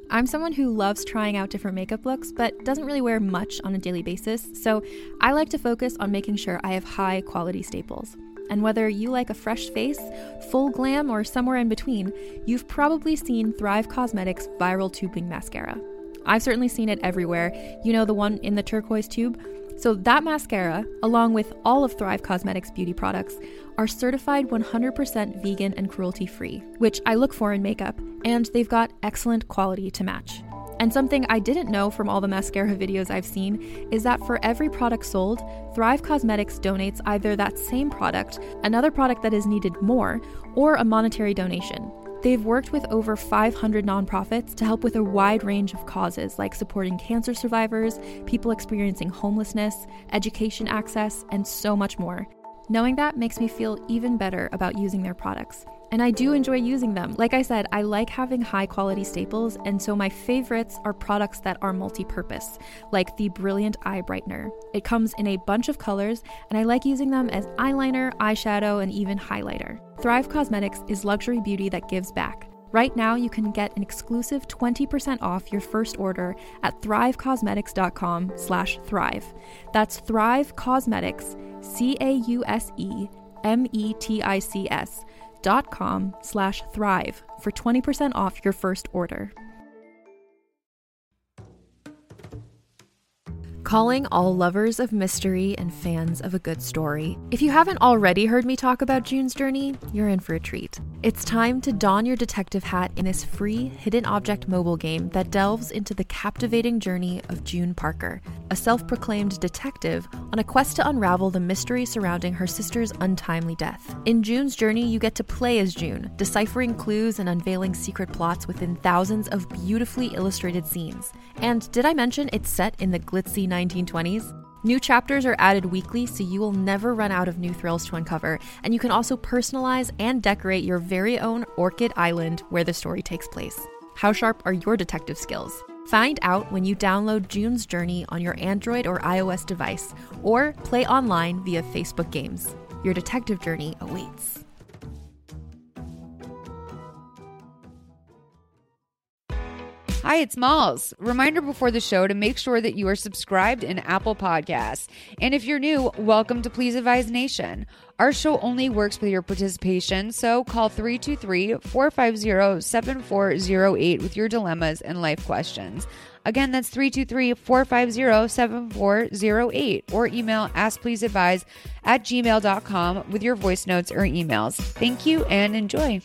I'm someone who loves trying out different makeup looks, but doesn't really wear much on a daily basis, so I like to focus on making sure I have high quality staples. And whether you like a fresh face, full glam, or somewhere in between, you've probably seen Thrive Causemetics Viral Tubing Mascara. I've certainly seen it everywhere. You know, the one in the turquoise tube? So that mascara, along with all of Thrive Causemetics beauty products, are certified 100% vegan and cruelty-free, which I look for in makeup, and they've got excellent quality to match. And something I didn't know from all the mascara videos I've seen is that for every product sold, Thrive Causemetics donates either that same product, another product that is needed more, or a monetary donation. They've worked with over 500 nonprofits to help with a wide range of causes like supporting cancer survivors, people experiencing homelessness, education access, and so much more. Knowing that makes me feel even better about using their products. And I do enjoy using them. Like I said, I like having high quality staples, and so my favorites are products that are multi-purpose, like the Brilliant Eye Brightener. It comes in a bunch of colors, and I like using them as eyeliner, eyeshadow, and even highlighter. Thrive Causemetics is luxury beauty that gives back. Right now, you can get an exclusive 20% off your first order at thrivecausemetics.com/thrive. That's Thrive Causemetics, CAUSEMETICS.com/thrive for 20% off your first order. Calling all lovers of mystery and fans of a good story. If you haven't already heard me talk about June's Journey, you're in for a treat. It's time to don your detective hat in this free hidden object mobile game that delves into the captivating journey of June Parker, a self-proclaimed detective on a quest to unravel the mystery surrounding her sister's untimely death. In June's Journey, you get to play as June, deciphering clues and unveiling secret plots within thousands of beautifully illustrated scenes. And did I mention it's set in the glitzy 1920s? New chapters are added weekly, so you will never run out of new thrills to uncover, and you can also personalize and decorate your very own Orchid Island where the story takes place. How sharp are your detective skills? Find out when you download June's Journey on your Android or iOS device, or play online via Facebook Games. Your detective journey awaits. Hi, it's Malls. Reminder before the show to make sure that you are subscribed in Apple Podcasts. And if you're new, welcome to Please Advise Nation. Our show only works with your participation, so call 323-450-7408 with your dilemmas and life questions. Again, that's 323-450-7408, or email askpleaseadvise@gmail.com with your voice notes or emails. Thank you and enjoy.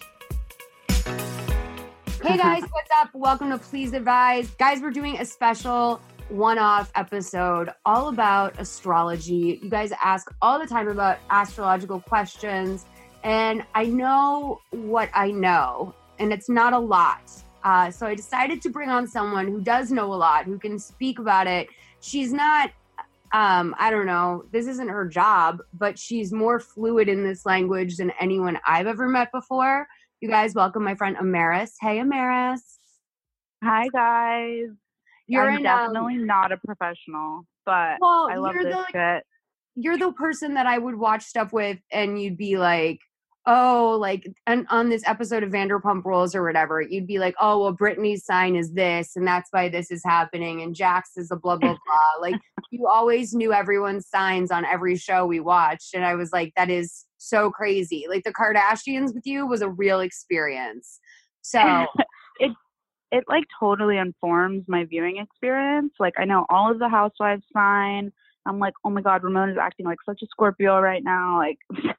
Hey guys, what's up? Welcome to Please Advise. Guys, we're doing a special one-off episode all about astrology. You guys ask all the time about astrological questions, and I know what I know, and it's not a lot. So I decided to bring on someone who does know a lot, who can speak about it. She's not, I don't know, this isn't her job, but she's more fluid in this language than anyone I've ever met before. You guys welcome my friend Amaris. Hey, Amaris. Hi, guys. I'm definitely not a professional, but I love this shit. You're the person that I would watch stuff with, and you'd be like, oh, like, and on this episode of Vanderpump Rules or whatever, you'd be like, oh, well, Brittany's sign is this, and that's why this is happening, and Jax is a blah, blah, blah. Like, you always knew everyone's signs on every show we watched, and I was like, that is so crazy. Like, the Kardashians with you was a real experience. So it like totally informs my viewing experience. Like, I know all of the housewives sign. I'm like, oh my God, Ramona's acting like such a Scorpio right now. Like,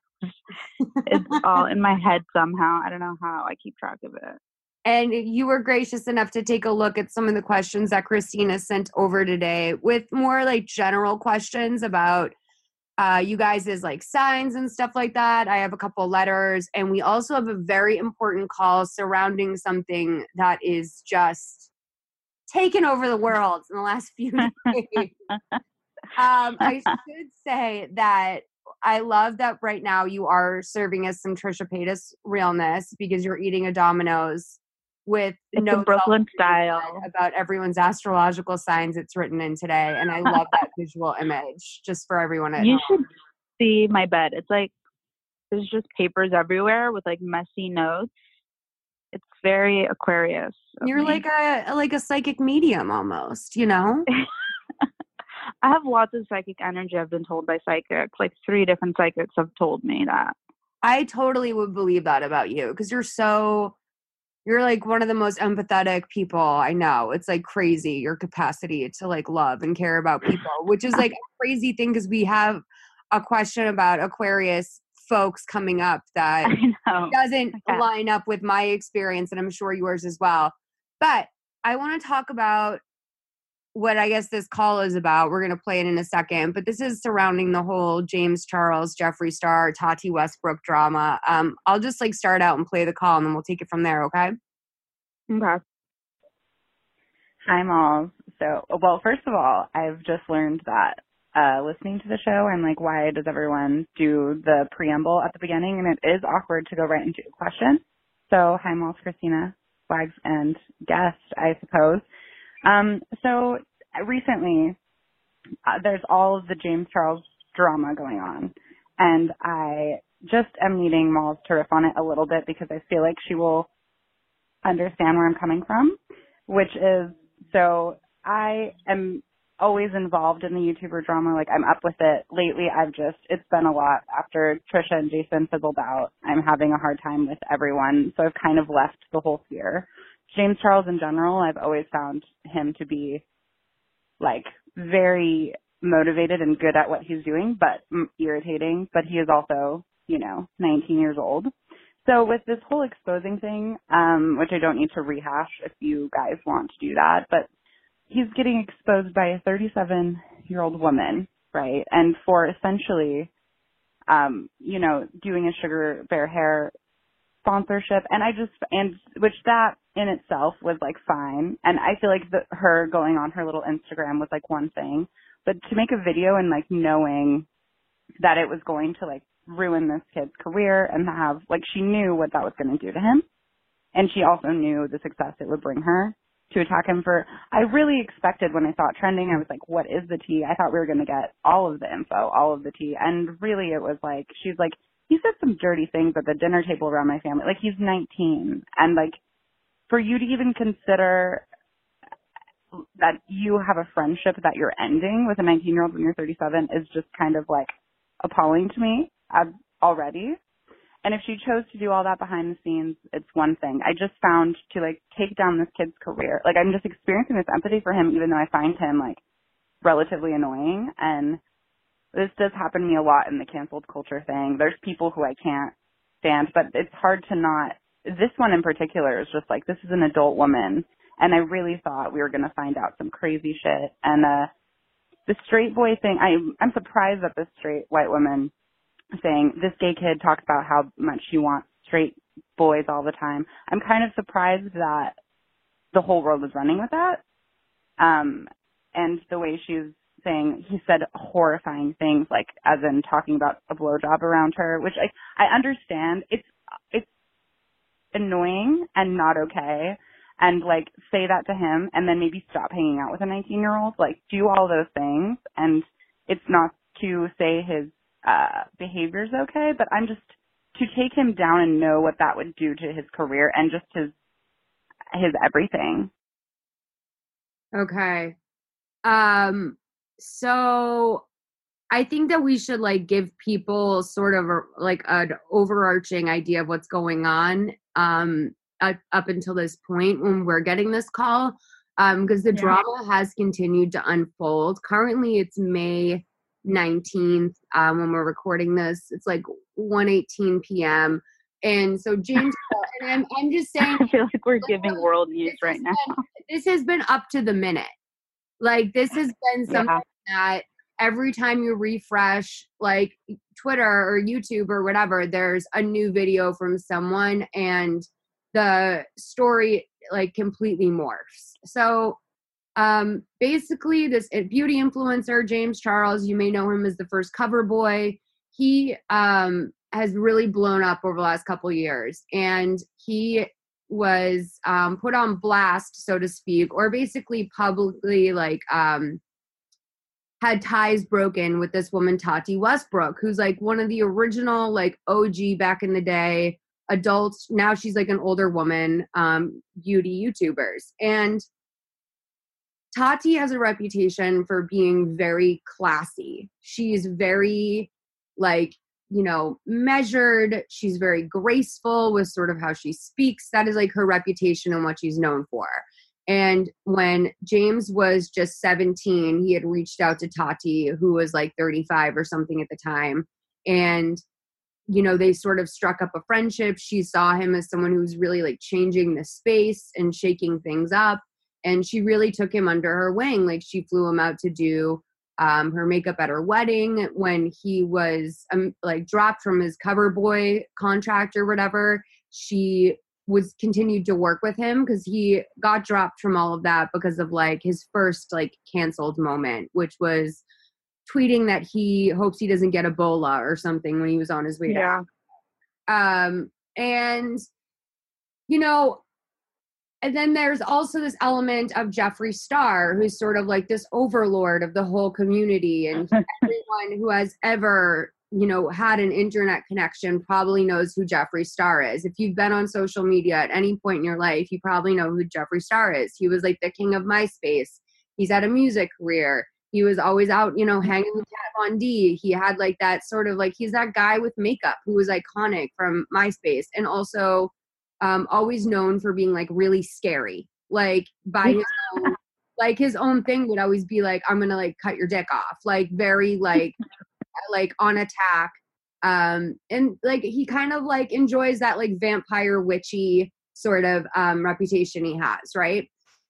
it's all in my head somehow. I don't know how. I keep track of it. And you were gracious enough to take a look at some of the questions that Christina sent over today, with more like general questions about you guys' like signs and stuff like that. I have a couple letters, and we also have a very important call surrounding something that is just taken over the world in the last few days. I should say that I love that right now you are serving us some Trisha Paytas realness, because you're eating a Domino's with notes Brooklyn style about everyone's astrological signs it's written in today. And I love that visual image, just for everyone at home. You should see my bed. It's like there's just papers everywhere with like messy notes. It's very Aquarius. of You're me. like a psychic medium almost, you know? I have lots of psychic energy. I've been told by psychics. Like 3 different psychics have told me that. I totally would believe that about you because you're like one of the most empathetic people I know. It's like crazy your capacity to like love and care about people, which is like a crazy thing because we have a question about Aquarius folks coming up that I know. doesn't Yeah. line up with my experience and I'm sure yours as well. But I want to talk about what I guess this call is about. We're going to play it in a second, but this is surrounding the whole James Charles, Jeffree Star, Tati Westbrook drama. I'll just like start out and play the call and then we'll take it from there. Okay. Okay. Hi, Malls. So, well, first of all, I've just learned that listening to the show, I'm like, why does everyone do the preamble at the beginning? And it is awkward to go right into a question. So, hi, Malls, Christina, Wags, and guest, I suppose. So recently, there's all of the James Charles drama going on, and I just am needing Malls to riff on it a little bit because I feel like she will understand where I'm coming from, which is, so I am always involved in the YouTuber drama. Like, I'm up with it. Lately, it's been a lot. After Trisha and Jason fizzled out, I'm having a hard time with everyone, so I've kind of left the whole sphere. James Charles in general, I've always found him to be, like, very motivated and good at what he's doing, but irritating. But he is also, 19 years old. So with this whole exposing thing, which I don't need to rehash if you guys want to do that, but he's getting exposed by a 37-year-old woman, right? And for essentially, doing a Sugar Bear Hair sponsorship, and which that in itself was like fine, and I feel like her going on her little Instagram was like one thing, but to make a video and like knowing that it was going to like ruin this kid's career and have like, she knew what that was going to do to him, and she also knew the success it would bring her to attack him for. I really expected when I saw it trending, I was like, what is the tea? I thought we were going to get all of the info, all of the tea, and really it was like, she's like, he said some dirty things at the dinner table around my family. Like, he's 19. And, like, for you to even consider that you have a friendship that you're ending with a 19-year-old when you're 37 is just kind of, like, appalling to me already. And if she chose to do all that behind the scenes, it's one thing. I just found to, like, take down this kid's career. Like, I'm just experiencing this empathy for him, even though I find him, like, relatively annoying. And this does happen to me a lot in the canceled culture thing. There's people who I can't stand, but it's hard to not. This one in particular is just like, this is an adult woman, and I really thought we were going to find out some crazy shit. And the straight boy thing, I'm surprised that this straight white woman saying this gay kid talks about how much she wants straight boys all the time. I'm kind of surprised that the whole world is running with that. And the way she's saying, he said horrifying things, like as in talking about a blowjob around her, which I understand. It's annoying and not okay. And like, say that to him and then maybe stop hanging out with a 19-year-old. Like, do all those things. And it's not to say his behavior's okay, but I'm just, to take him down and know what that would do to his career and just his everything. Okay. So I think that we should like give people sort of like an overarching idea of what's going on up until this point when we're getting this call, because the drama has continued to unfold. Currently, it's May 19th when we're recording this. It's like 1:18 p.m. And so James, and I'm just saying, I feel like we're giving world news right now. This has been up to the minute. Like, this has been something that every time you refresh, like, Twitter or YouTube or whatever, there's a new video from someone and the story, like, completely morphs. So, basically, this beauty influencer, James Charles, you may know him as the first cover boy. He has really blown up over the last couple of years. And he was put on blast, so to speak, or basically publicly like had ties broken with this woman, Tati Westbrook, who's like one of the original like OG back in the day adult, now she's like an older woman, beauty YouTubers. And Tati has a reputation for being very classy. She's very like, you know, measured. She's very graceful with sort of how she speaks. That is like her reputation and what she's known for. And when James was just 17, he had reached out to Tati, who was like 35 or something at the time. And, you know, they sort of struck up a friendship. She saw him as someone who was really like changing the space and shaking things up. And she really took him under her wing. Like she flew him out to do her makeup at her wedding when he was like dropped from his cover boy contract or whatever. She was continued to work with him because he got dropped from all of that because of like his first like canceled moment, which was tweeting that he hopes he doesn't get Ebola or something when he was on his way down. And, you know, and then there's also this element of Jeffree Star, who's sort of like this overlord of the whole community. And everyone who has ever, you know, had an internet connection probably knows who Jeffree Star is. If you've been on social media at any point in your life, you probably know who Jeffree Star is. He was like the king of MySpace. He's had a music career. He was always out, you know, hanging with Kat Von D. He had like that sort of like, he's that guy with makeup who was iconic from MySpace. And also always known for being like really scary, like by his own, like his own thing would always be like, I'm gonna like cut your dick off, like very like on attack. And like he kind of like enjoys that like vampire witchy sort of reputation he has, right?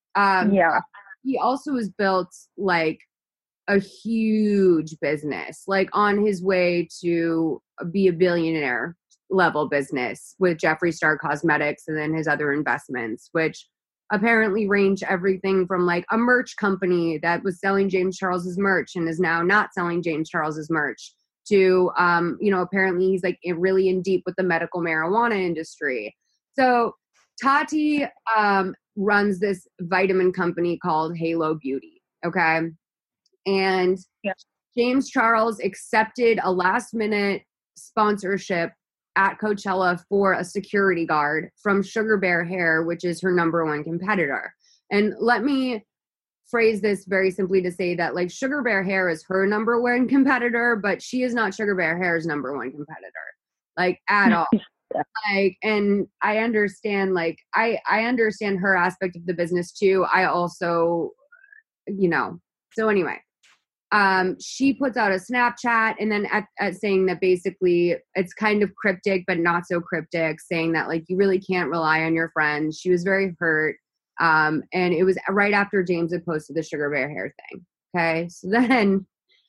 He also has built like a huge business, like on his way to be a billionaire level business with Jeffree Star Cosmetics and then his other investments, which apparently range everything from like a merch company that was selling James Charles's merch and is now not selling James Charles's merch to, you know, apparently he's like really in deep with the medical marijuana industry. So Tati runs this vitamin company called Halo Beauty. Okay. And James Charles accepted a last minute sponsorship at Coachella for a security guard from Sugar Bear Hair, which is her number one competitor. And let me phrase this very simply to say that like Sugar Bear Hair is her number one competitor, but she is not Sugar Bear Hair's number one competitor, like at all. Like, and I understand, like, I understand her aspect of the business too. I also, you know, so anyway, she puts out a Snapchat and then at saying that basically it's kind of cryptic, but not so cryptic, saying that like, you really can't rely on your friends. She was very hurt. And it was right after James had posted the Sugar Bear Hair thing. Okay. So then,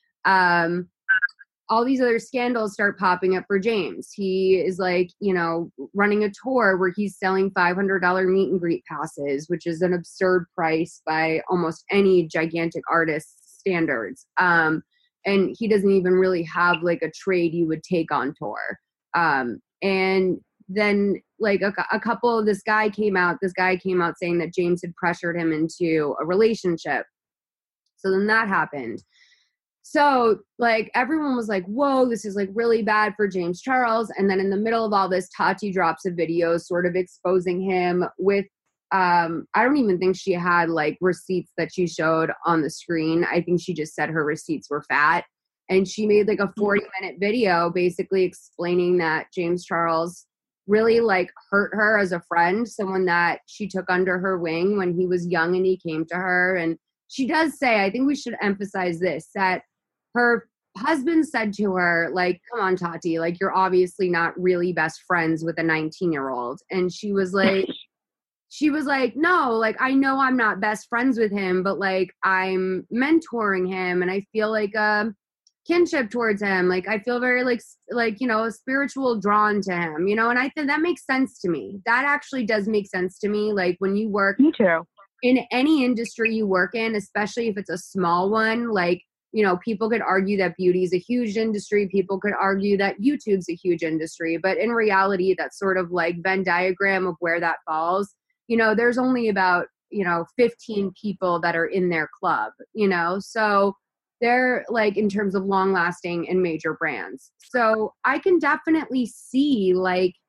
all these other scandals start popping up for James. He is like, you know, running a tour where he's selling $500 meet and greet passes, which is an absurd price by almost any gigantic artist's standards. And he doesn't even really have like a trade you would take on tour. And then like a couple of this guy came out saying that James had pressured him into a relationship. So then that happened. So like everyone was like, whoa, this is like really bad for James Charles. And then in the middle of all this, Tati drops a video sort of exposing him with, I don't even think she had like receipts that she showed on the screen. I think she just said her receipts were fat. And she made like a 40-minute video basically explaining that James Charles really like hurt her as a friend, someone that she took under her wing when he was young and he came to her. And she does say, I think we should emphasize this, that her husband said to her, like, come on, Tati, like, you're obviously not really best friends with a 19-year-old. And she was like, no, like, I know I'm not best friends with him, but like, I'm mentoring him and I feel like a kinship towards him. Like, I feel very like, you know, spiritual drawn to him, you know, and I think that makes sense to me. That actually does make sense to me. Like when you work in any industry you work in, especially if it's a small one, like, you know, people could argue that beauty is a huge industry. People could argue that YouTube's a huge industry. But in reality, that's sort of like Venn diagram of where that falls. You know, there's only about, you know, 15 people that are in their club, you know. So they're like in terms of long lasting and major brands. So I can definitely see like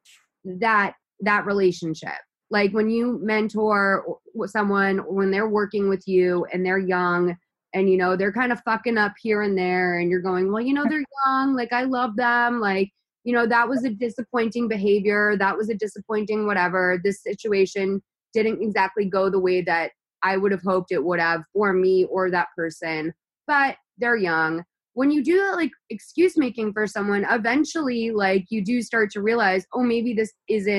that relationship. Like when you mentor someone, when they're working with you and they're young and, you know, they're kind of fucking up here and there and you're going, well, you know, they're young. Like, I love them. Like, you know, that was a disappointing behavior. That was a disappointing whatever. This situation didn't exactly go the way that I would have hoped it would have for me or that person, but they're young. When you do that, like, excuse making for someone, eventually, like, you do start to realize, oh, maybe this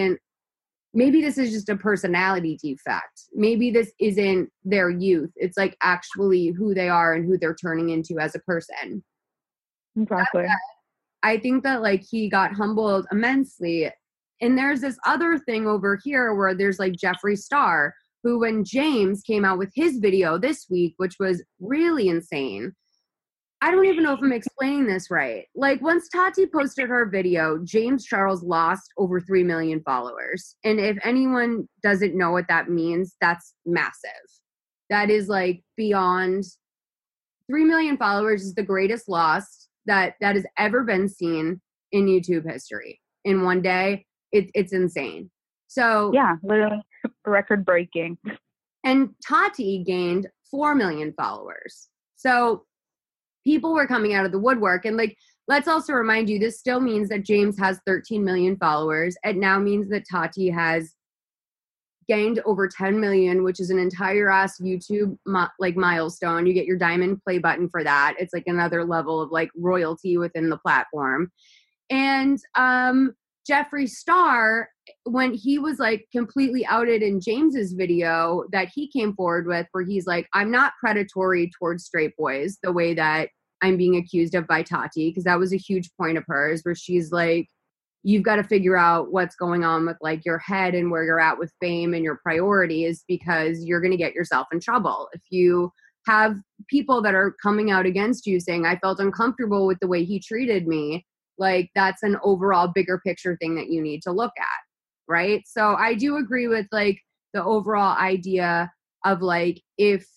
is just a personality defect. Maybe this isn't their youth. It's like actually who they are and who they're turning into as a person. Exactly. I think that like he got humbled immensely. And there's this other thing over here where there's like Jeffree Star, who when James came out with his video this week, which was really insane. I don't even know if I'm explaining this right. Like once Tati posted her video, James Charles lost over 3 million followers. And if anyone doesn't know what that means, that's massive. That is like beyond 3 million followers is the greatest loss that has ever been seen in YouTube history. In one day, it's insane. So yeah, literally record breaking. And Tati gained 4 million followers. So people were coming out of the woodwork. And like, let's also remind you, this still means that James has 13 million followers. It now means that Tati has gained over 10 million, which is an entire ass YouTube milestone. You get your diamond play button for that. It's like another level of like royalty within the platform. And Jeffree Star, when he was like completely outed in James's video that he came forward with, where he's like, I'm not predatory towards straight boys the way that I'm being accused of by Tati, because that was a huge point of hers, where she's like, you've got to figure out what's going on with like your head and where you're at with fame and your priorities, because you're going to get yourself in trouble. If you have people that are coming out against you saying, I felt uncomfortable with the way he treated me, like that's an overall bigger picture thing that you need to look at. Right. So I do agree with like the overall idea of like, if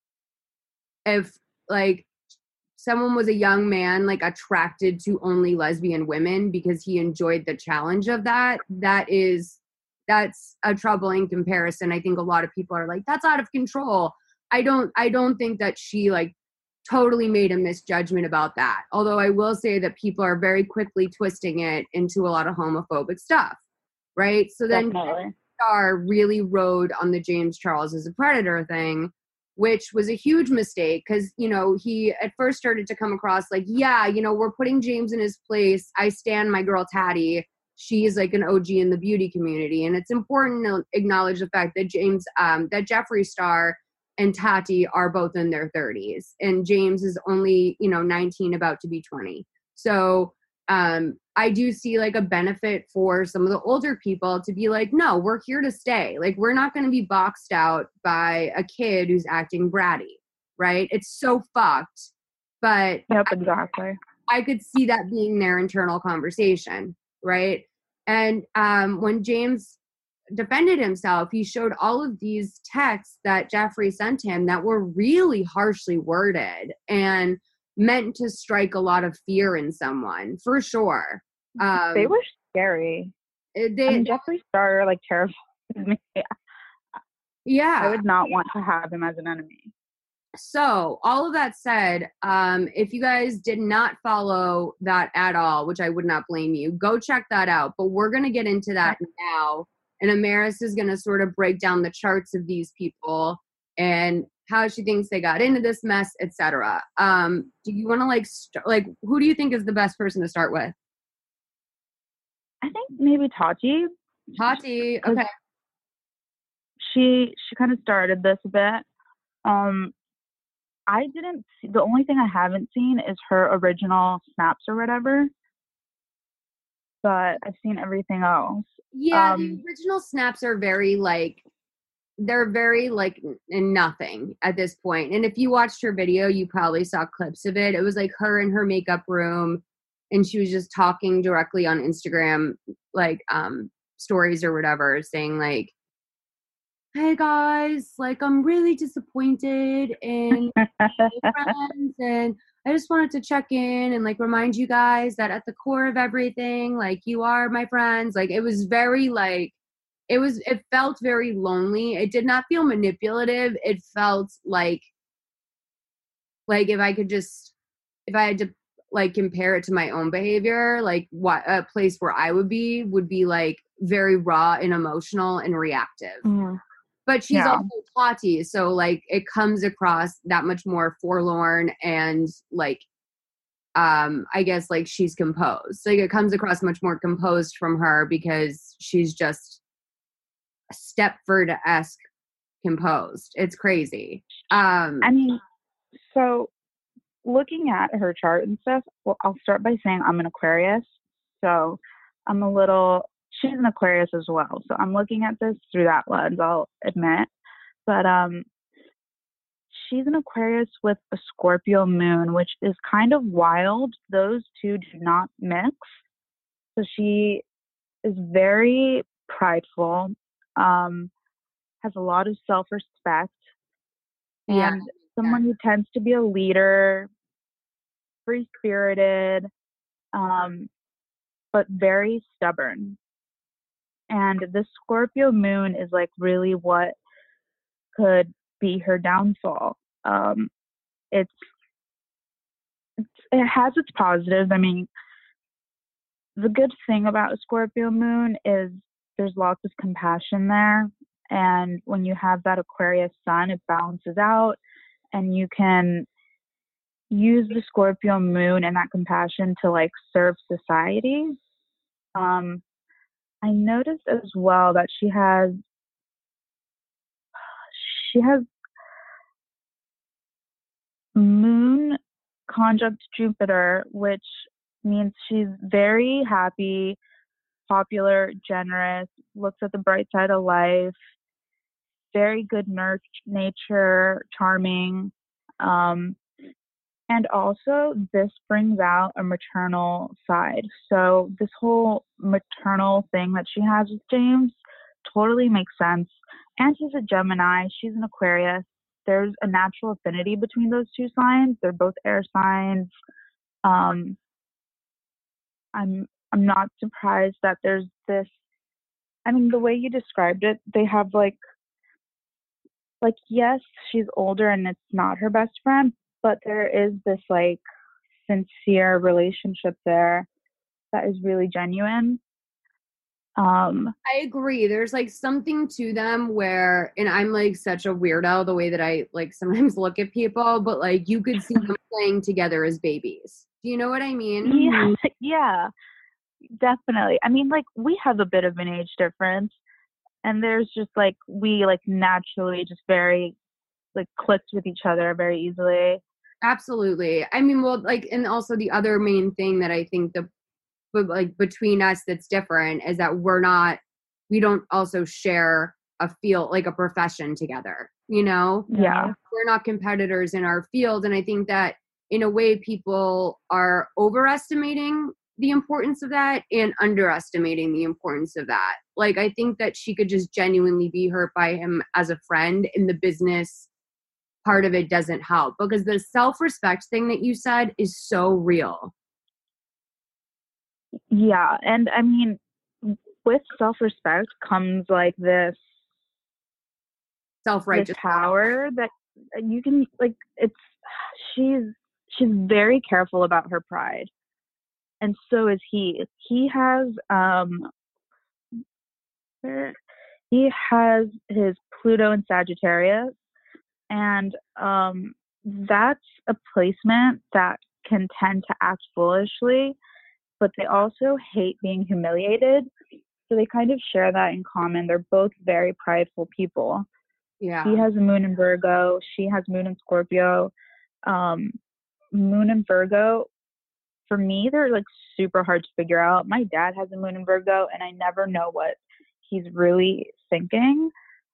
like someone was a young man, like attracted to only lesbian women because he enjoyed the challenge of that, that's a troubling comparison. I think a lot of people are like, that's out of control. I don't think that she like totally made a misjudgment about that. Although I will say that people are very quickly twisting it into a lot of homophobic stuff. Right. So then Star really rode on the James Charles as a predator thing, which was a huge mistake because, you know, he at first started to come across like, yeah, you know, we're putting James in his place. I stand my girl Tati. She is like an OG in the beauty community. And it's important to acknowledge the fact that that Jeffree Star and Tati are both in their 30s. And James is only, you know, 19, about to be 20. So I do see like a benefit for some of the older people to be like, no, we're here to stay. Like, we're not going to be boxed out by a kid who's acting bratty, right? It's so fucked. But yep, exactly. I could see that being their internal conversation, right? And when James defended himself, he showed all of these texts that Jeffree sent him that were really harshly worded and meant to strike a lot of fear in someone, for sure. They were scary. Jeffree Star like terrifies me. Yeah. I would not want to have him as an enemy. So all of that said, if you guys did not follow that at all, which I would not blame you, go check that out. But we're going to get into that now. And Amaris is going to sort of break down the charts of these people and how she thinks they got into this mess, etc. Do you want to who do you think is the best person to start with? I think maybe Tati. Tati, okay. She kind of started this a bit. I didn't see, the only thing I haven't seen is her original snaps or whatever. But I've seen everything else. Yeah, the original snaps are very they're very in nothing at this point. And if you watched her video, you probably saw clips of it. It was like her in her makeup room, and she was just talking directly on Instagram, stories or whatever, saying like, hey guys, like I'm really disappointed in my friends, and I just wanted to check in and like remind you guys that at the core of everything, like you are my friends. Like it was very like it felt very lonely. It did not feel manipulative. It felt like if I had to like compare it to my own behavior, like what a place where I would be like very raw and emotional and reactive. Mhm. But she's Yeah. also Tati, so like it comes across that much more forlorn and like I guess like she's composed. Like it comes across much more composed from her because she's just Stepford-esque composed. It's crazy. I mean, so looking at her chart and stuff, well, I'll start by saying I'm an Aquarius. So she's an Aquarius as well. So I'm looking at this through that lens, I'll admit. But she's an Aquarius with a Scorpio moon, which is kind of wild. Those two do not mix. So she is very prideful, has a lot of self-respect, Yeah. and someone who tends to be a leader, free-spirited, but very stubborn. And this Scorpio moon is like really what could be her downfall. It has its positives. I mean, the good thing about a Scorpio moon is there's lots of compassion there. And when you have that Aquarius sun, it balances out, and you can use the Scorpio moon and that compassion to like serve society. I noticed as well that she has moon conjunct Jupiter, which means she's very happy, popular, generous, looks at the bright side of life, very good nature, charming. And also, this brings out a maternal side. So, this whole maternal thing that she has with James totally makes sense. And he's a Gemini, she's an Aquarius. There's a natural affinity between those two signs. They're both air signs. I'm not surprised that there's this. I mean, the way you described it, they have like yes, she's older and it's not her best friend, but there is this like sincere relationship there that is really genuine. I agree. There's like something to them where, and I'm like such a weirdo the way that I like sometimes look at people, but like you could see them playing together as babies. Do you know what I mean? Yeah, definitely. I mean, like we have a bit of an age difference, and there's just like we like naturally just very like clicked with each other very easily. Absolutely. I mean, well, like, and also the other main thing that I think but like between us that's different is that we don't also share a field, like a profession together, you know? Yeah. We're not competitors in our field. And I think that in a way people are overestimating the importance of that and underestimating the importance of that. Like, I think that she could just genuinely be hurt by him as a friend, in the business part of it doesn't help, because the self-respect thing that you said is so real. Yeah, and I mean, with self-respect comes like this Self-righteous power that you can like. She's very careful about her pride, and so is he. He has his Pluto in Sagittarius, and that's a placement that can tend to act foolishly, but they also hate being humiliated. So they kind of share that in common. They're both very prideful people. Yeah. He has a moon in Virgo. She has moon in Scorpio. Moon in Virgo, for me, they're like super hard to figure out. My dad has a moon in Virgo, and I never know what he's really thinking.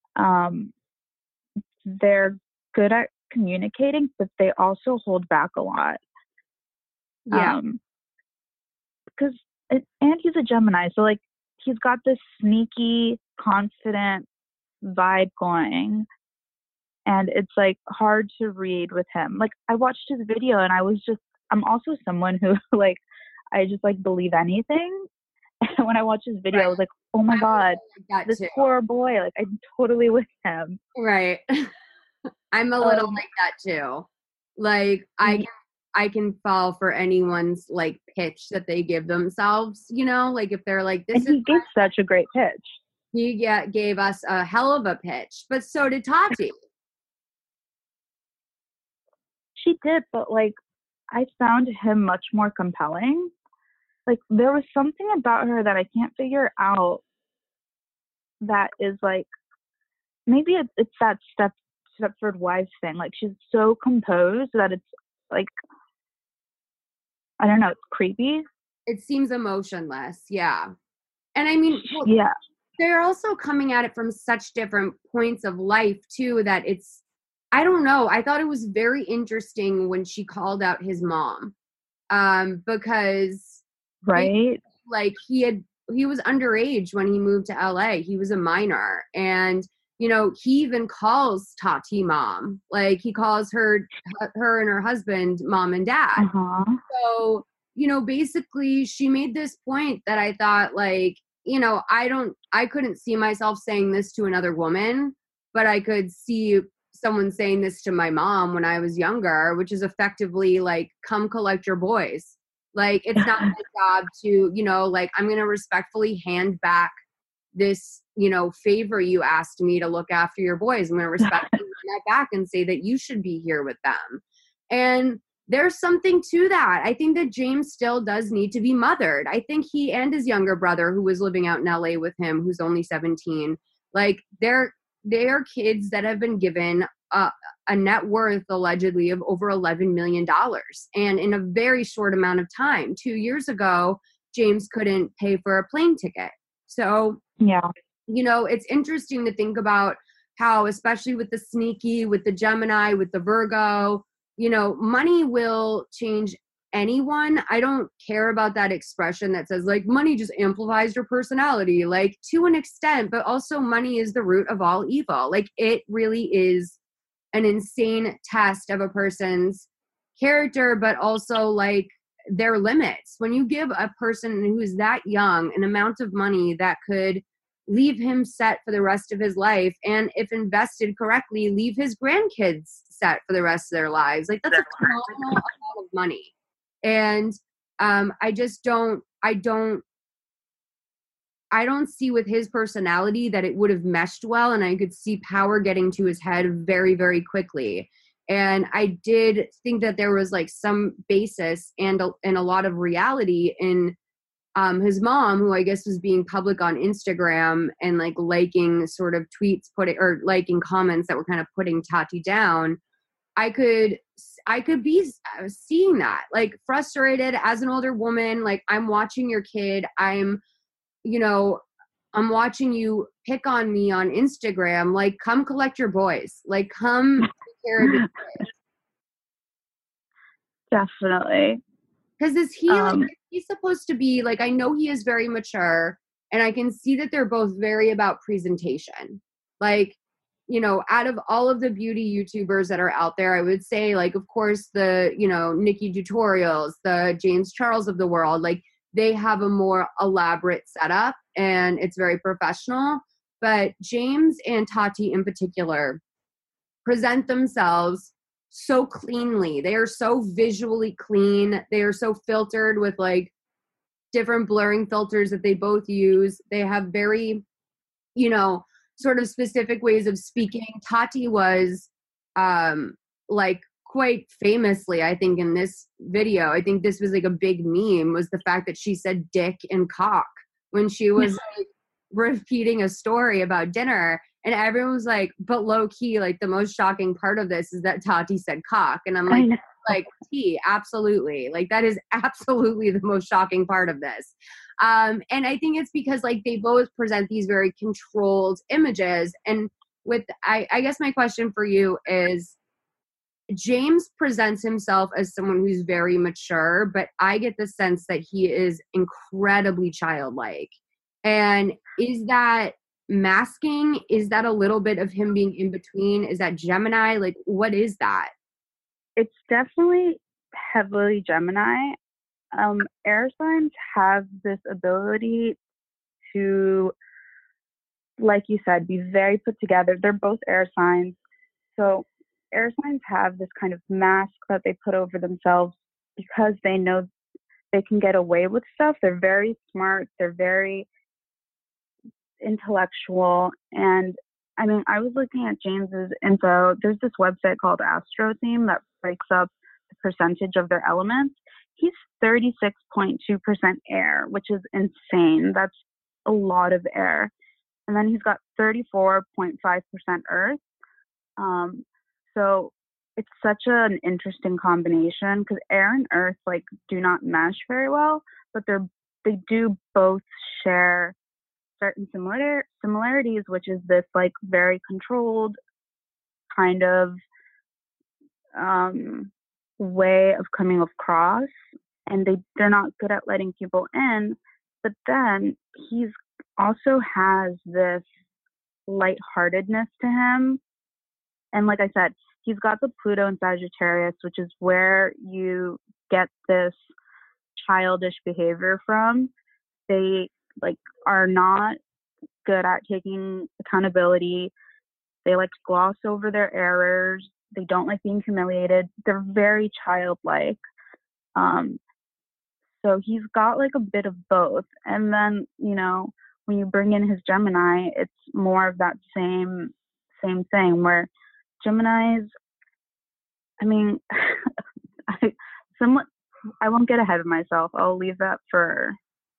They're good at communicating, but they also hold back a lot. Yeah. Because and he's a Gemini, so like he's got this sneaky, confident vibe going, and it's like hard to read with him. Like I watched his video and I'm also someone who like I just like believe anything. And when I watched his video, I was like, oh my God, like this too. poor boy, like I'm totally with him. Right. I'm a little like that too. Like I can fall for anyone's like pitch that they give themselves, you know, like if they're like, this and he gave such a great pitch. He gave us a hell of a pitch, but so did Tati. She did, but like I found him much more compelling. Like there was something about her that I can't figure out that is like, maybe it's that Stepford Wives thing. Like she's so composed that it's like, I don't know, it's creepy. It seems emotionless. Yeah. And I mean, well, yeah, they're also coming at it from such different points of life too, that it's, I don't know. I thought it was very interesting when she called out his mom. Because right. He was underage when he moved to LA. He was a minor. And, you know, he even calls Tati mom. Like he calls her and her husband mom and dad. Uh-huh. So, you know, basically she made this point that I thought like, you know, I couldn't see myself saying this to another woman, but I could see someone saying this to my mom when I was younger, which is effectively like, come collect your boys. Like, it's not my job to, you know, like, I'm going to respectfully hand back this, you know, favor you asked me to look after your boys. I'm going to respectfully hand that back and say that you should be here with them. And there's something to that. I think that James still does need to be mothered. I think he and his younger brother, who was living out in LA with him, who's only 17, like they are kids that have been given a net worth allegedly of over $11 million. And in a very short amount of time, 2 years ago, James couldn't pay for a plane ticket. So, yeah, you know, it's interesting to think about how, especially with the sneaky, with the Gemini, with the Virgo, you know, money will change anyone. I don't care about that expression that says like money just amplifies your personality, like to an extent, but also money is the root of all evil. Like it really is an insane test of a person's character, but also like their limits. When you give a person who is that young an amount of money that could leave him set for the rest of his life, and if invested correctly, leave his grandkids set for the rest of their lives, like that's a phenomenal amount of money. And I don't see with his personality that it would have meshed well, and I could see power getting to his head very, very quickly. And I did think that there was like some basis and a lot of reality in his mom, who I guess was being public on Instagram and like liking sort of tweets, liking comments that were kind of putting Tati down. I could be seeing that, like frustrated as an older woman. Like I'm watching your kid. I'm watching you pick on me on Instagram. Like, come collect your boys. Like, come take care of your kids. Definitely. Because is he's supposed to be, like, I know he is very mature, and I can see that they're both very about presentation. Like, you know, out of all of the beauty YouTubers that are out there, I would say, like, of course, the, you know, Nikki Tutorials, the James Charles of the world, like, they have a more elaborate setup and it's very professional. But James and Tati in particular present themselves so cleanly. They are so visually clean. They are so filtered with like different blurring filters that they both use. They have very, you know, sort of specific ways of speaking. Tati was like quite famously, I think, in this video, I think this was like a big meme, was the fact that she said dick and cock when she was like repeating a story about dinner, and everyone was like, but low key, like the most shocking part of this is that Tati said cock. And I'm like T, absolutely. Like that is absolutely the most shocking part of this. And I think it's because like they both present these very controlled images. And with, I guess my question for you is, James presents himself as someone who's very mature, but I get the sense that he is incredibly childlike. And is that masking? Is that a little bit of him being in between? Is that Gemini? Like, what is that? It's definitely heavily Gemini. Air signs have this ability to, like you said, be very put together. They're both air signs. So air signs have this kind of mask that they put over themselves because they know they can get away with stuff. They're very smart. They're very intellectual. And I mean, I was looking at James's info. There's this website called AstroTheme that breaks up the percentage of their elements. He's 36.2% air, which is insane. That's a lot of air. And then he's got 34.5% earth. So it's such an interesting combination because air and earth like do not mesh very well, but they do both share certain similarities, which is this like very controlled kind of way of coming across, and they're not good at letting people in. But then he's also has this lightheartedness to him, and like I said, he's got the Pluto in Sagittarius, which is where you get this childish behavior from. They like are not good at taking accountability. They like to gloss over their errors. They don't like being humiliated. They're very childlike. So he's got like a bit of both. And then, you know, when you bring in his Gemini, it's more of that same thing where Geminis, I mean, I won't get ahead of myself. I'll leave that for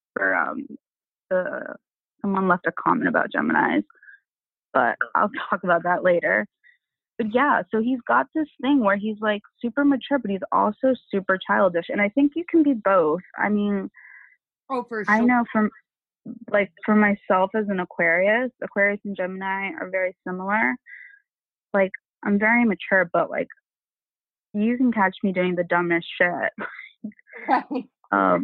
someone left a comment about Geminis, but I'll talk about that later. But yeah, so he's got this thing where he's like super mature, but he's also super childish. And I think you can be both. I mean, oh, for sure. I know for myself as an Aquarius and Gemini are very similar. Like, I'm very mature, but like, you can catch me doing the dumbest shit. Right.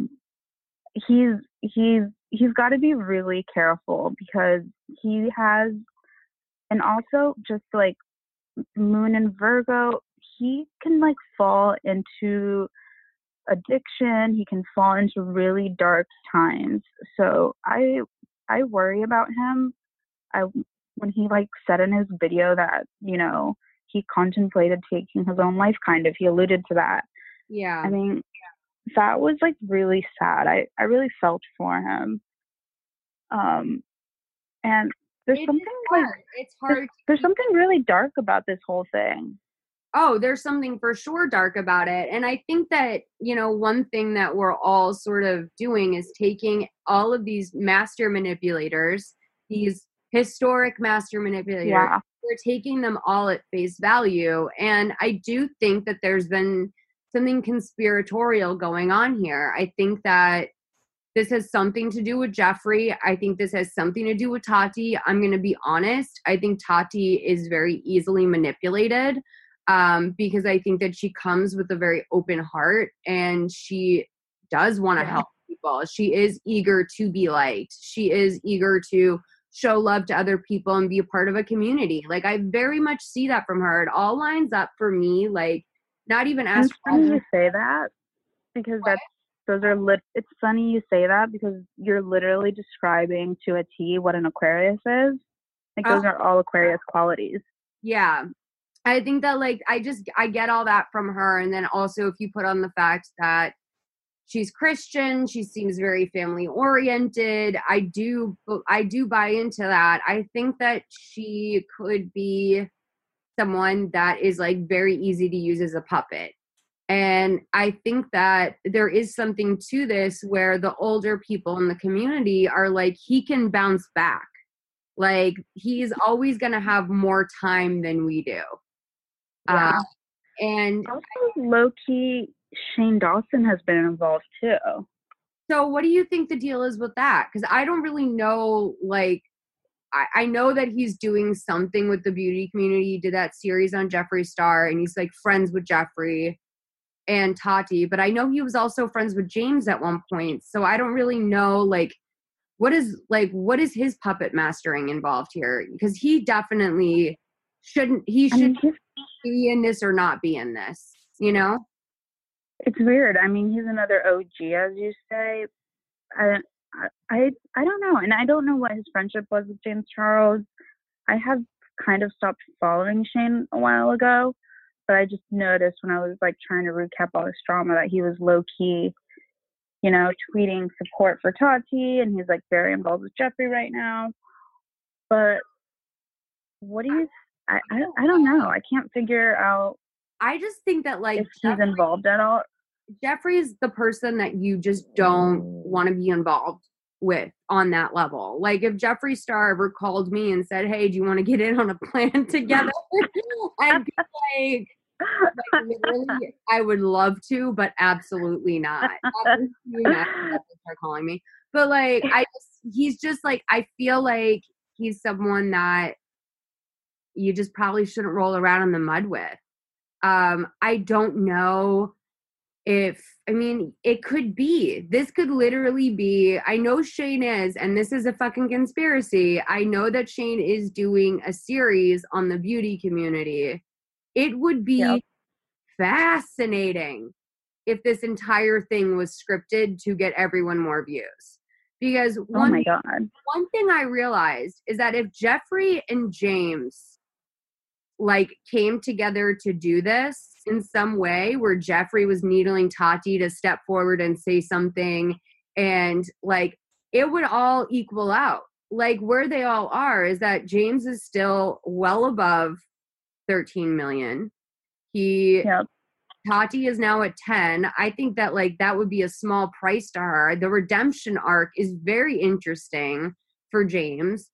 He's got to be really careful because he has, and also just like Moon in Virgo, he can like fall into addiction. He can fall into really dark times. So I worry about him. When he like said in his video that, you know, he contemplated taking his own life, kind of, he alluded to that. Yeah. I mean, that was like really sad. I really felt for him. And there's something like it's hard. There's something really dark about this whole thing. Oh, there's something for sure dark about it. And I think that, you know, one thing that we're all sort of doing is taking all of these master manipulators, these historic master manipulators, we're taking them all at face value. And I do think that there's been something conspiratorial going on here. I think that this has something to do with Jeffree. I think this has something to do with Tati. I'm going to be honest. I think Tati is very easily manipulated because I think that she comes with a very open heart and she does want to help people. She is eager to be liked. She is eager to show love to other people and be a part of a community. Like, I very much see that from her. It all lines up for me. Like, not even It's funny you say that because it's funny you say that because you're literally describing to a T what an Aquarius is. Like, those are all Aquarius qualities. Yeah. I think that, like, I get all that from her. And then also if you put on the fact that she's Christian, she seems very family oriented. I do buy into that. I think that she could be someone that is like very easy to use as a puppet. And I think that there is something to this where the older people in the community are like, he can bounce back. Like, he's always going to have more time than we do. Yeah. And also, low-key, Shane Dawson has been involved too. So what do you think the deal is with that? Because I don't really know, like, I know that he's doing something with the beauty community. He did that series on Jeffree Star, and he's like friends with Jeffree and Tati. But I know he was also friends with James at one point. So I don't really know, like, what is his puppet mastering involved here? Because he definitely should be in this or not be in this, you know? It's weird. I mean, he's another OG, as you say. I don't know, and I don't know what his friendship was with James Charles. I have kind of stopped following Shane a while ago, but I just noticed when I was like trying to recap all this drama that he was low key, you know, tweeting support for Tati, and he's like very involved with Jeffree right now. But what do you? I don't know. I can't figure out. I just think that like if he's involved at all. Jeffree is the person that you just don't want to be involved with on that level. Like if Jeffree Star ever called me and said, "Hey, do you want to get in on a plan together?" I'd be like literally, I would love to, but absolutely not. Start calling me, but like he's just like, I feel like he's someone that you just probably shouldn't roll around in the mud with. I don't know it could be. This could literally be, I know Shane is, and this is a fucking conspiracy. I know that Shane is doing a series on the beauty community. It would be fascinating if this entire thing was scripted to get everyone more views. Because one thing I realized is that if Jeffree and James like came together to do this in some way where Jeffree was needling Tati to step forward and say something, and like it would all equal out. Like where they all are is that James is still well above 13 million. Tati is now at 10. I think that like that would be a small price to her. The redemption arc is very interesting for James.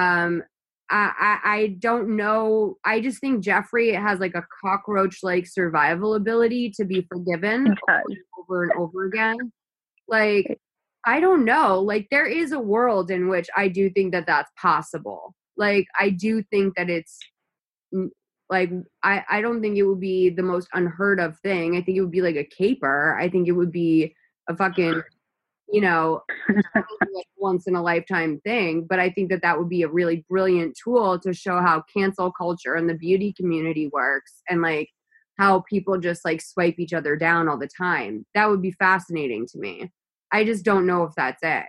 I don't know. I just think Jeffree has like a cockroach-like survival ability to be forgiven over and over again. Like, I don't know. Like, there is a world in which I do think that that's possible. Like, I do think that it's like, I don't think it would be the most unheard of thing. I think it would be like a caper. I think it would be a fucking, you know, like once in a lifetime thing. But I think that that would be a really brilliant tool to show how cancel culture and the beauty community works, and like how people just like swipe each other down all the time. That would be fascinating to me. I just don't know if that's it.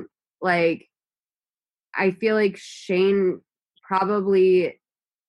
I feel like Shane probably,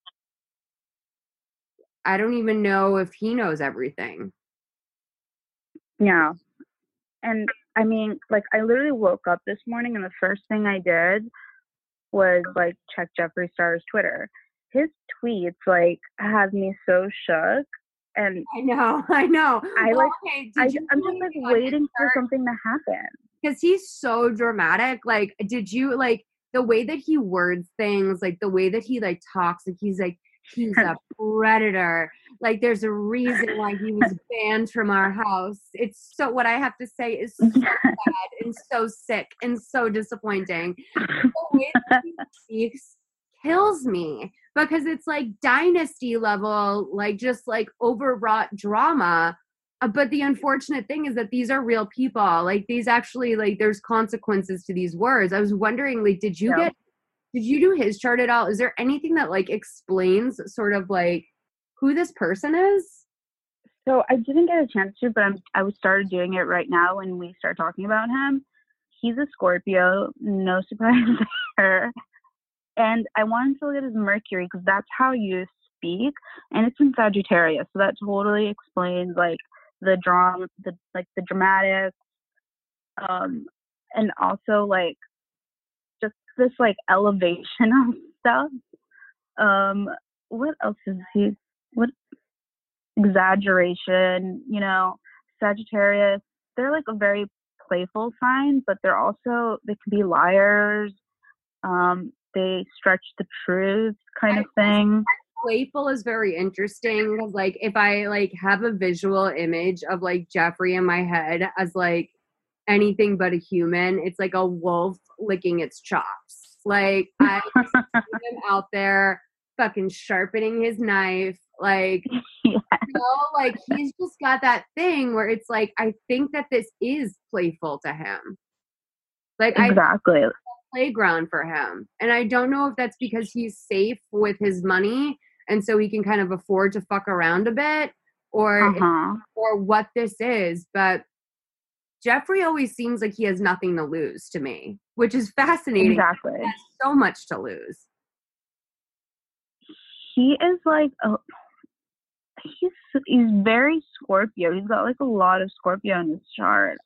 I don't even know if he knows everything. Yeah. And I mean, like, I literally woke up this morning and the first thing I did was like check Jeffree Star's Twitter. His tweets like have me so shook. And I know. I'm just like waiting for something to happen. Because he's so dramatic. Like, did you like the way that he words things, like the way that he like talks, like he's a predator. Like there's a reason why he was banned from our house. It's so, what I have to say is so sad and so sick and so disappointing. The way that he speaks kills me, because it's like dynasty level, like just like overwrought drama. But the unfortunate thing is that these are real people. Like these actually, like there's consequences to these words. I was wondering, like, did you do his chart at all? Is there anything that like explains sort of like who this person is? So I didn't get a chance to, but I started doing it right now when we start talking about him. He's a Scorpio, no surprise there. And I wanted to look at his Mercury because that's how you speak, and it's in Sagittarius, so that totally explains like the drama, the dramatics, and also like just this like elevation of stuff. What else is he? What exaggeration? You know, Sagittarius. They're like a very playful sign, but they can be liars. They stretch the truth, kind of thing. Playful is very interesting because, like, if I like have a visual image of like Jeffree in my head as like anything but a human, it's like a wolf licking its chops. Like I see him out there fucking sharpening his knife, like you know, like he's just got that thing where it's like I think that this is playful to him. Like Exactly. playground for him. And I don't know if that's because he's safe with his money and so he can kind of afford to fuck around a bit or what this is, but Jeffree always seems like he has nothing to lose to me, which is fascinating. Exactly. He has so much to lose. He is like he's very Scorpio. He's got like a lot of Scorpio in his chart.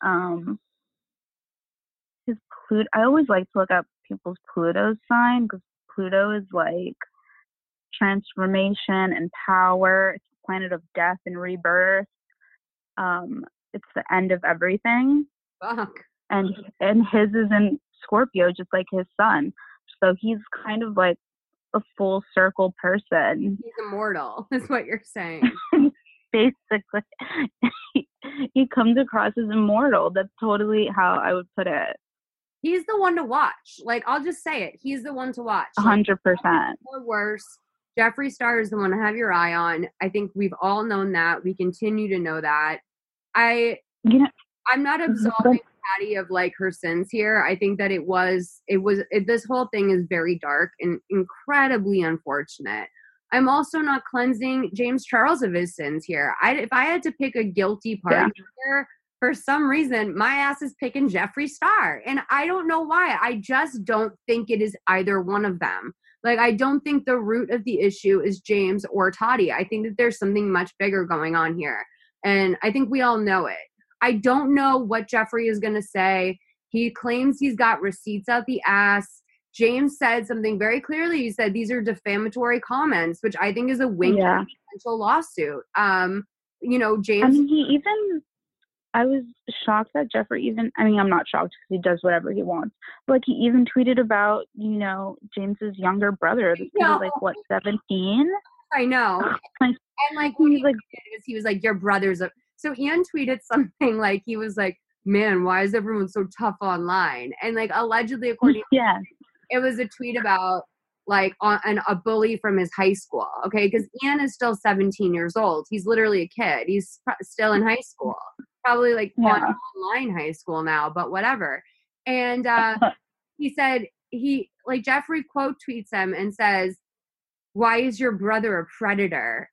His Pluto. I always like to look up people's Pluto sign because Pluto is like transformation and power. It's a planet of death and rebirth. It's the end of everything. Fuck. And his is in Scorpio, just like his sun. So he's kind of like a full circle person. He's immortal, is what you're saying. Basically, he comes across as immortal. That's totally how I would put it. He's the one to watch. Like, I'll just say it. He's the one to watch. 100%. Or worse, Jeffree Star is the one to have your eye on. I think we've all known that. We continue to know that. I'm not absolving Patty of like her sins here. I think that this whole thing is very dark and incredibly unfortunate. I'm also not cleansing James Charles of his sins here. If I had to pick a guilty party here, for some reason, my ass is picking Jeffree Star. And I don't know why. I just don't think it is either one of them. Like, I don't think the root of the issue is James or Toddy. I think that there's something much bigger going on here. And I think we all know it. I don't know what Jeffree is going to say. He claims he's got receipts out the ass. James said something very clearly. He said these are defamatory comments, which I think is a wink at a potential lawsuit. James. I was shocked that Jeffree I'm not shocked because he does whatever he wants. But like, he even tweeted about, James's younger brother. This kid was like, what, 17? I know. And like, he was like, your brother's a. So Ian tweeted something like, he was like, man, why is everyone so tough online? And like, allegedly, according to him, it was a tweet about like a bully from his high school. Okay. Because Ian is still 17 years old. He's literally a kid. He's still in high school. Probably like online high school now, but whatever. And he said, Jeffree quote tweets him and says, why is your brother a predator?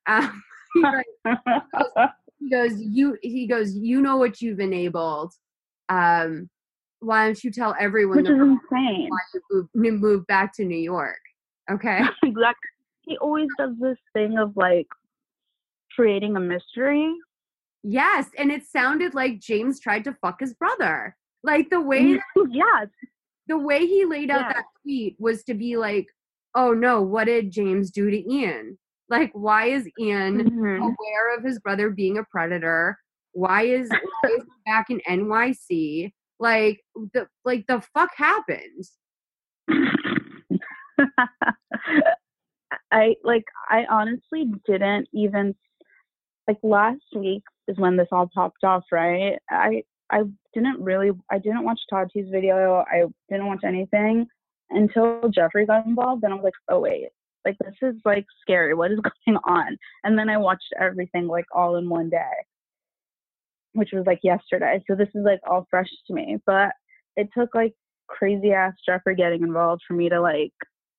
He goes, you know what you've enabled. Why don't you tell everyone Which is insane. Why you moved back to New York? Okay. Exactly. He always does this thing of like creating a mystery. Yes, and it sounded like James tried to fuck his brother. Like the way the way he laid out that tweet was to be like, oh no, what did James do to Ian? Like, why is Ian aware of his brother being a predator? Why is he back in NYC? Like the fuck happened? I honestly didn't even last week is when this all popped off, right? I didn't watch Todd T's video. I didn't watch anything until Jeffree got involved, and I was like, oh wait, like this is like scary. What is going on? And then I watched everything like all in one day, which was like yesterday. So this is like all fresh to me. But it took like crazy ass Jeffree getting involved for me to like.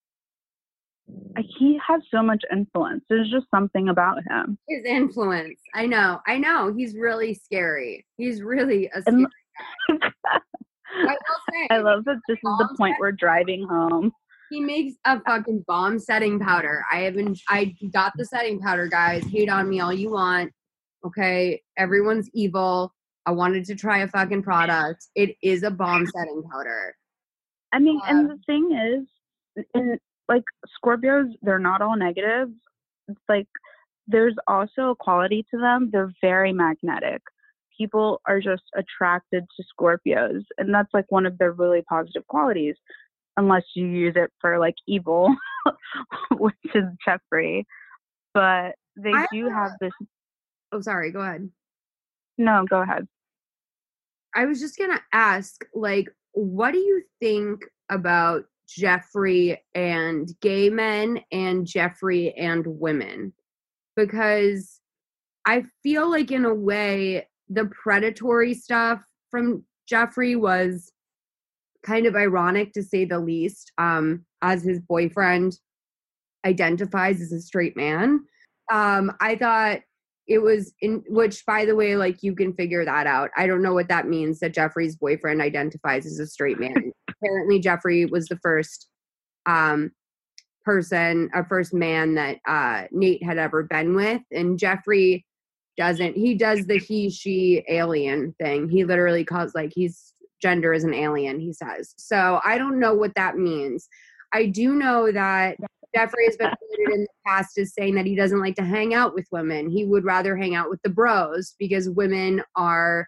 He has so much influence. There's just something about him. His influence. I know. He's really scary. He's really a scary guy. I will say. I love that this is the point we're driving home. He makes a fucking bomb setting powder. I got the setting powder, guys. Hate on me all you want. Okay? Everyone's evil. I wanted to try a fucking product. It is a bomb setting powder. I mean, and the thing is, like Scorpios, they're not all negative. It's like there's also a quality to them. They're very magnetic. People are just attracted to Scorpios, and that's like one of their really positive qualities, unless you use it for like evil, which is Jeffree. But they do have this. Oh, sorry. Go ahead. No, go ahead. I was just gonna ask, like, what do you think about Jeffree and gay men and Jeffree and women? Because I feel like in a way the predatory stuff from Jeffree was kind of ironic to say the least, as his boyfriend identifies as a straight man. I thought it was which, by the way, like, you can figure that out. I don't know what that means, that Jeffrey's boyfriend identifies as a straight man. Apparently Jeffrey was the first first man that Nate had ever been with. And Jeffrey does the he/she alien thing. He literally calls, like, he's gender is an alien, he says. So I don't know what that means. I do know that Jeffrey has been quoted in the past as saying that he doesn't like to hang out with women. He would rather hang out with the bros because women are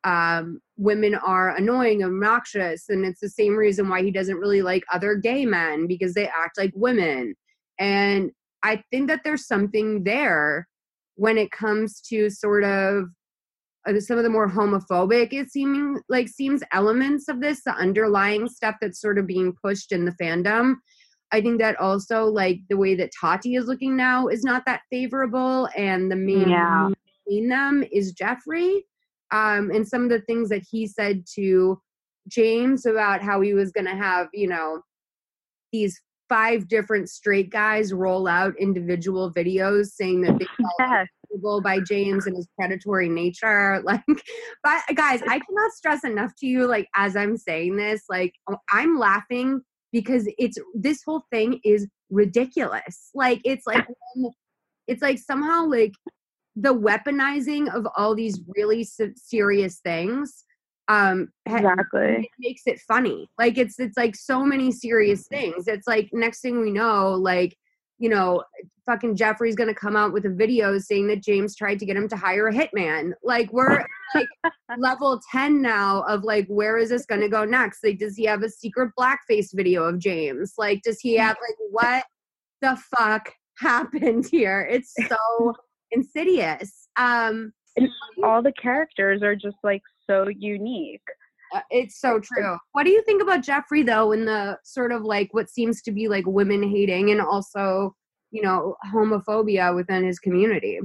annoying, obnoxious, and it's the same reason why he doesn't really like other gay men, because they act like women. And I think that there's something there when it comes to sort of some of the more homophobic seems elements of this, the underlying stuff that's sort of being pushed in the fandom. I think that also, like, the way that Tati is looking now is not that favorable, and the man between them is Jeffrey. And some of the things that he said to James about how he was going to have, you know, these 5 different straight guys roll out individual videos saying that they felt comfortable by James and his predatory nature. Like, but guys, I cannot stress enough to you, like, as I'm saying this, like, I'm laughing because this whole thing is ridiculous. Like, it's like somehow, like, the weaponizing of all these really serious things Exactly. it makes it funny. Like, it's like so many serious things. It's like, next thing we know, like, you know, fucking Jeffrey's gonna come out with a video saying that James tried to get him to hire a hitman. Like, we're like level 10 now of, like, where is this gonna go next? Like, does he have a secret blackface video of James? Like, does he have, like, what the fuck happened here? It's so insidious. And all the characters are just, like, so unique. It's so true. What do you think about Jeffrey, though, in the sort of, like, what seems to be, like, women hating and also, you know, homophobia within his community?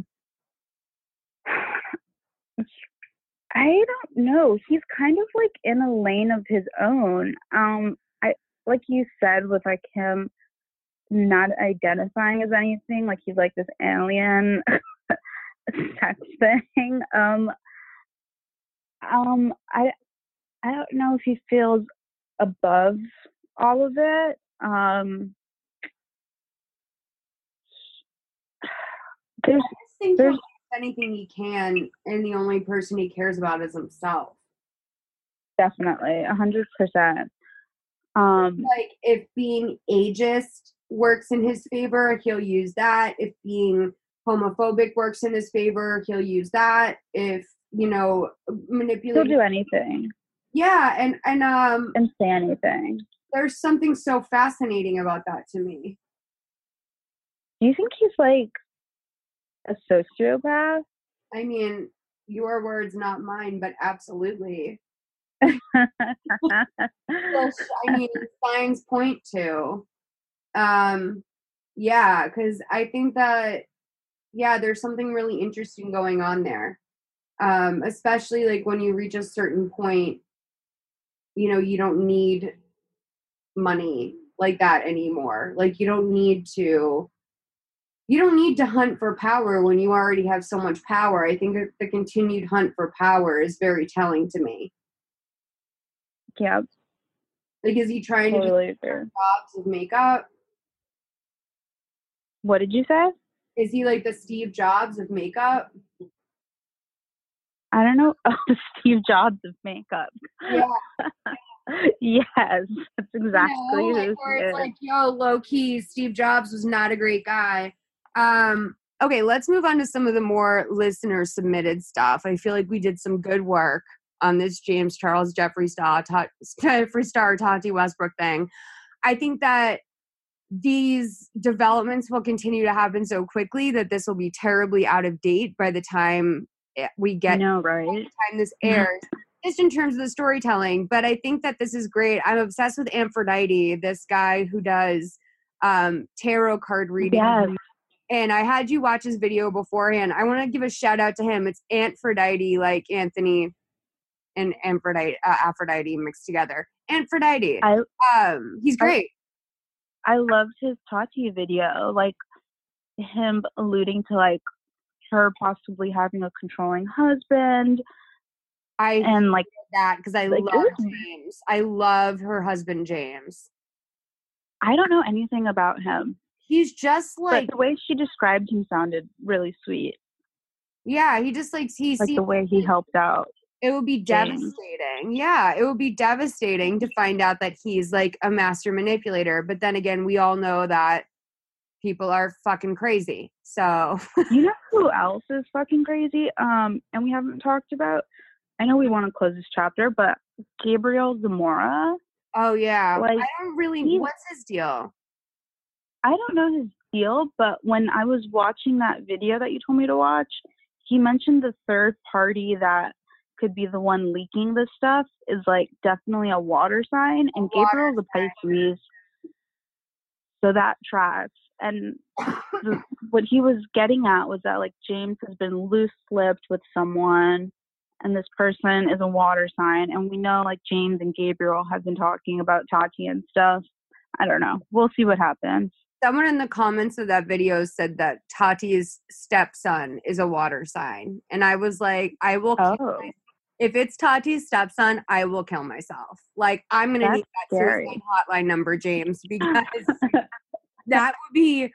I don't know. He's kind of, like, in a lane of his own. I like you said, with, like, him not identifying as anything, like, he's like this alien sex thing. I don't know if he feels above all of it. I think he'll do anything he can, and the only person he cares about is himself. Definitely, 100%. Like, if being ageist works in his favor, he'll use that. If being homophobic works in his favor, he'll use that. If, you know, manipulate, he'll do anything. Yeah, and say anything. There's something so fascinating about that to me. Do you think he's, like, a sociopath? I mean, your words, not mine, but absolutely. Which, I mean, signs point to. Yeah, because I think that, yeah, there's something really interesting going on there. Especially, like, when you reach a certain point, you know, you don't need money like that anymore. Like, you don't need to hunt for power when you already have so much power. I think the continued hunt for power is very telling to me. Yeah. Like, is he trying to do jobs of makeup? What did you say? Is he like the Steve Jobs of makeup? I don't know. Oh, Steve Jobs of makeup. Yeah. Yes, that's exactly who like, where it's like, yo, low key, Steve Jobs was not a great guy. Okay, let's move on to some of the more listener submitted stuff. I feel like we did some good work on this James Charles Jeffree Star Tati Westbrook thing. I think that these developments will continue to happen so quickly that this will be terribly out of date by the time we get by the time this airs. Just in terms of the storytelling, but I think that this is great. I'm obsessed with Aphrodite, this guy who does tarot card reading. Yes. And I had you watch his video beforehand. I want to give a shout out to him. It's Aphrodite, like Anthony and Aphrodite mixed together. Aphrodite. He's great. I loved his Tati video, like him alluding to like her possibly having a controlling husband. And like that because I love James. I love her husband James. I don't know anything about him. He's just like, but the way she described him sounded really sweet. Yeah, he just like the way he helped out. It would be devastating. Yeah, it would be devastating to find out that he's like a master manipulator. But then again, we all know that people are fucking crazy. So you know who else is fucking crazy? And we haven't talked about. I know we want to close this chapter, but Gabriel Zamora. Oh yeah, like, I don't really. What's his deal? I don't know his deal, but when I was watching that video that you told me to watch, he mentioned the third party that could be the one leaking this stuff is like definitely a water sign, and Gabriel's a Pisces, so that tracks. And what he was getting at was that like James has been loose-lipped with someone, and this person is a water sign, and we know like James and Gabriel have been talking about Tati and stuff. I don't know. We'll see what happens. Someone in the comments of that video said that Tati's stepson is a water sign. And I was like, I will if it's Tati's stepson, I will kill myself. Like, I'm going to need that suicide hotline number, James, because that would be,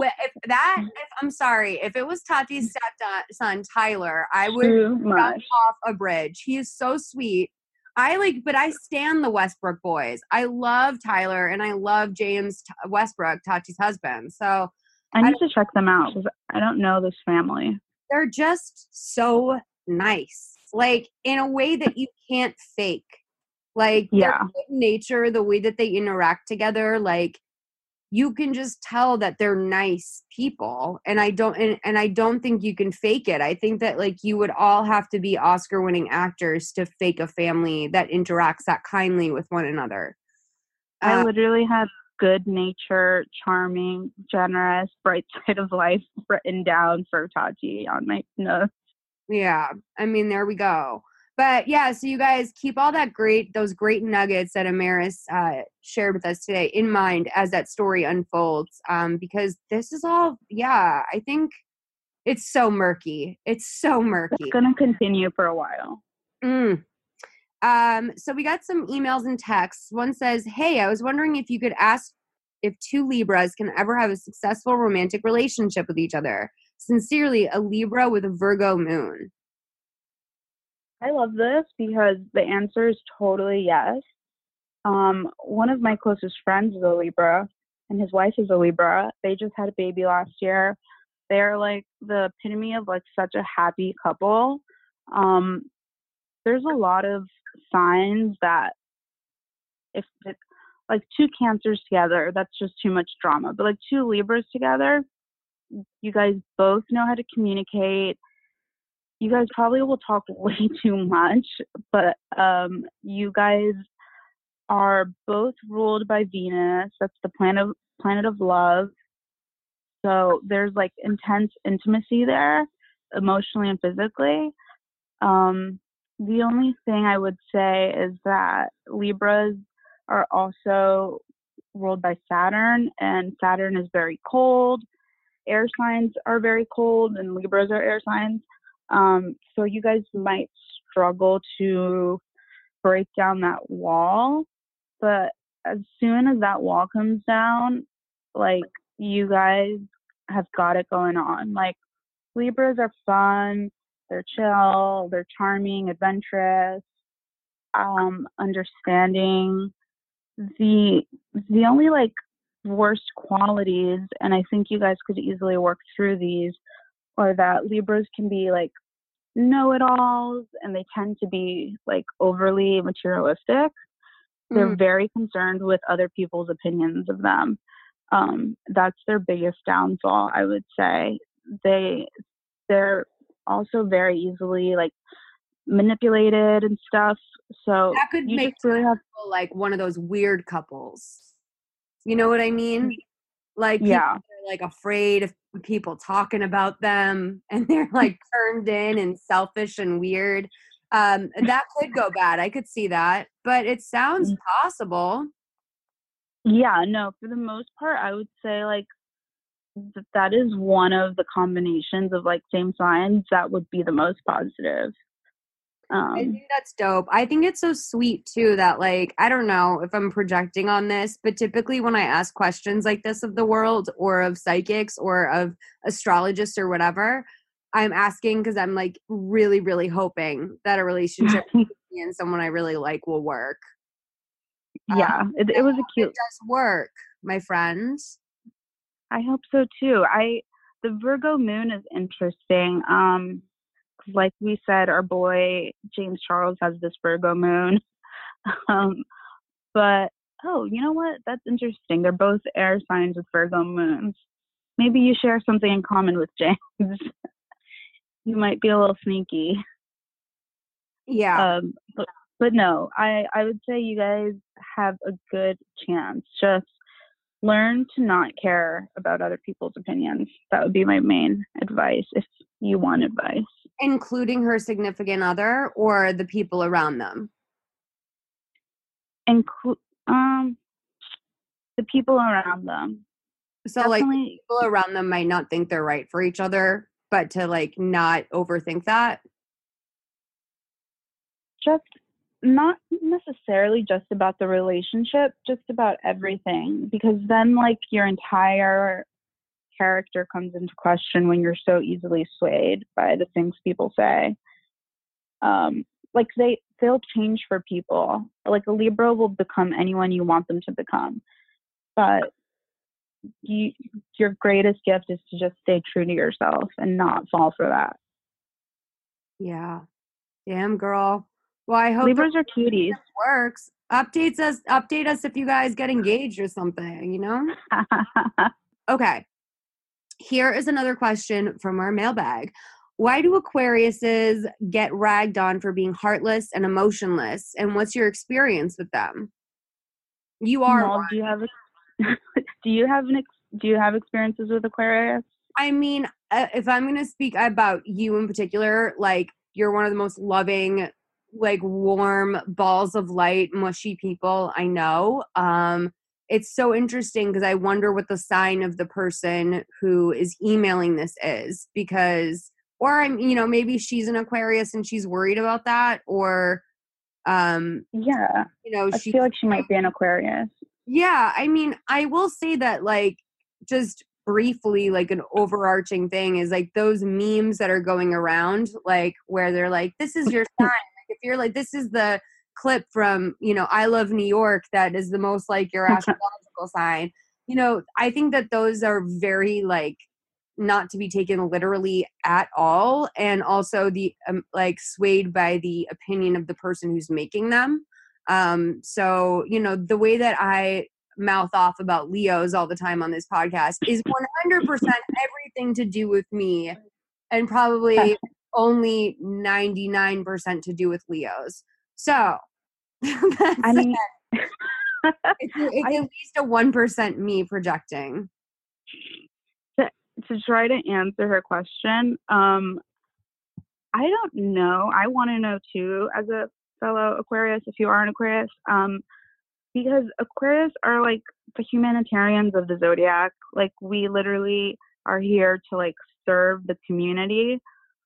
I'm sorry, if it was Tati's stepson, Tyler, I would jump off a bridge. He is so sweet. But I stan the Westbrook boys. I love Tyler and I love James Westbrook, Tati's husband. So I need to check them out because I don't know this family. They're just so nice, like in a way that you can't fake. Like their nature, the way that they interact together, like you can just tell that they're nice people. And I don't think you can fake it. I think that like you would all have to be Oscar-winning actors to fake a family that interacts that kindly with one another. I literally had good nature, charming, generous, bright side of life written down for Tati on my notes. Yeah. I mean, there we go. But yeah, so you guys keep all those great nuggets that Amaris shared with us today in mind as that story unfolds. Because this is all, I think it's so murky. It's so murky. It's going to continue for a while. So we got some emails and texts. One says, hey, I was wondering if you could ask if two Libras can ever have a successful romantic relationship with each other. Sincerely, a Libra with a Virgo moon. I love this because the answer is totally yes. One of my closest friends is a Libra, and his wife is a Libra. They just had a baby last year. They're like the epitome of like such a happy couple. There's a lot of signs that if it's like two Cancers together, that's just too much drama. But like two Libras together, you guys both know how to communicate. You guys probably will talk way too much, but you guys are both ruled by Venus. That's the planet of love. So there's like intense intimacy there, emotionally and physically. The only thing I would say is that Libras are also ruled by Saturn, and Saturn is very cold. Air signs are very cold, and Libras are air signs. So you guys might struggle to break down that wall, but as soon as that wall comes down, like you guys have got it going on. Like Libras are fun, they're chill, they're charming, adventurous, understanding. The only like worst qualities, and I think you guys could easily work through these, or that Libras can be like know-it-alls, and they tend to be like overly materialistic. They're very concerned with other people's opinions of them. That's their biggest downfall, I would say. They're also very easily like manipulated and stuff. So that could make really have like one of those weird couples. You know what I mean? Like people are like afraid of people talking about them, and they're like turned in and selfish and weird. That could go bad. I could see that, but it sounds possible. Yeah, no, for the most part, I would say like that is one of the combinations of like same signs that would be the most positive. I think that's dope. I think it's so sweet too that like, I don't know if I'm projecting on this, but typically when I ask questions like this of the world or of psychics or of astrologists or whatever, I'm asking because I'm like really, really hoping that a relationship with me and someone I really like will work. Yeah, it was a cute. It does work, my friends. I hope so too. The Virgo moon is interesting. 'Cause like we said, our boy James Charles has this Virgo moon. But you know what? That's interesting. They're both air signs with Virgo moons. Maybe you share something in common with James. You might be a little sneaky. Yeah. But no, I would say you guys have a good chance. Just learn to not care about other people's opinions. That would be my main advice if you want advice. Including her significant other or the people around them? The people around them. So definitely, like people around them might not think they're right for each other, but to like not overthink that. Just not necessarily just about the relationship, just about everything, because then like your entire character comes into question when you're so easily swayed by the things people say. Like they'll change for people. Like a Libra will become anyone you want them to become, but your greatest gift is to just stay true to yourself and not fall for that. Yeah, damn girl. Well, I hope Libras are cuties. Works. Update us if you guys get engaged or something, you know? Okay. Here is another question from our mailbag. Why do Aquariuses get ragged on for being heartless and emotionless? And what's your experience with them? You are one. Do you have experiences with Aquarius? I mean, if I'm going to speak about you in particular, like you're one of the most loving, like warm balls of light, mushy people I know. It's so interesting because I wonder what the sign of the person who is emailing this is, because, or maybe she's an Aquarius and she's worried about that, or, I feel like she might be an Aquarius. Yeah, I mean, I will say that, like, just briefly, like an overarching thing is like those memes that are going around, like where they're like, this is your sign. Like, if you're like, this is the clip from, I Love New York that is the most like your astrological sign. I think that those are very like not to be taken literally at all. And also the like swayed by the opinion of the person who's making them. So, the way that I mouth off about Leos all the time on this podcast is 100% everything to do with me and probably only 99% to do with Leos. So I mean, it's at least a 1% me projecting. To try to answer her question, I don't know. I want to know too, as a fellow Aquarius, if you are an Aquarius, because Aquarius are like the humanitarians of the zodiac. Like we literally are here to like serve the community.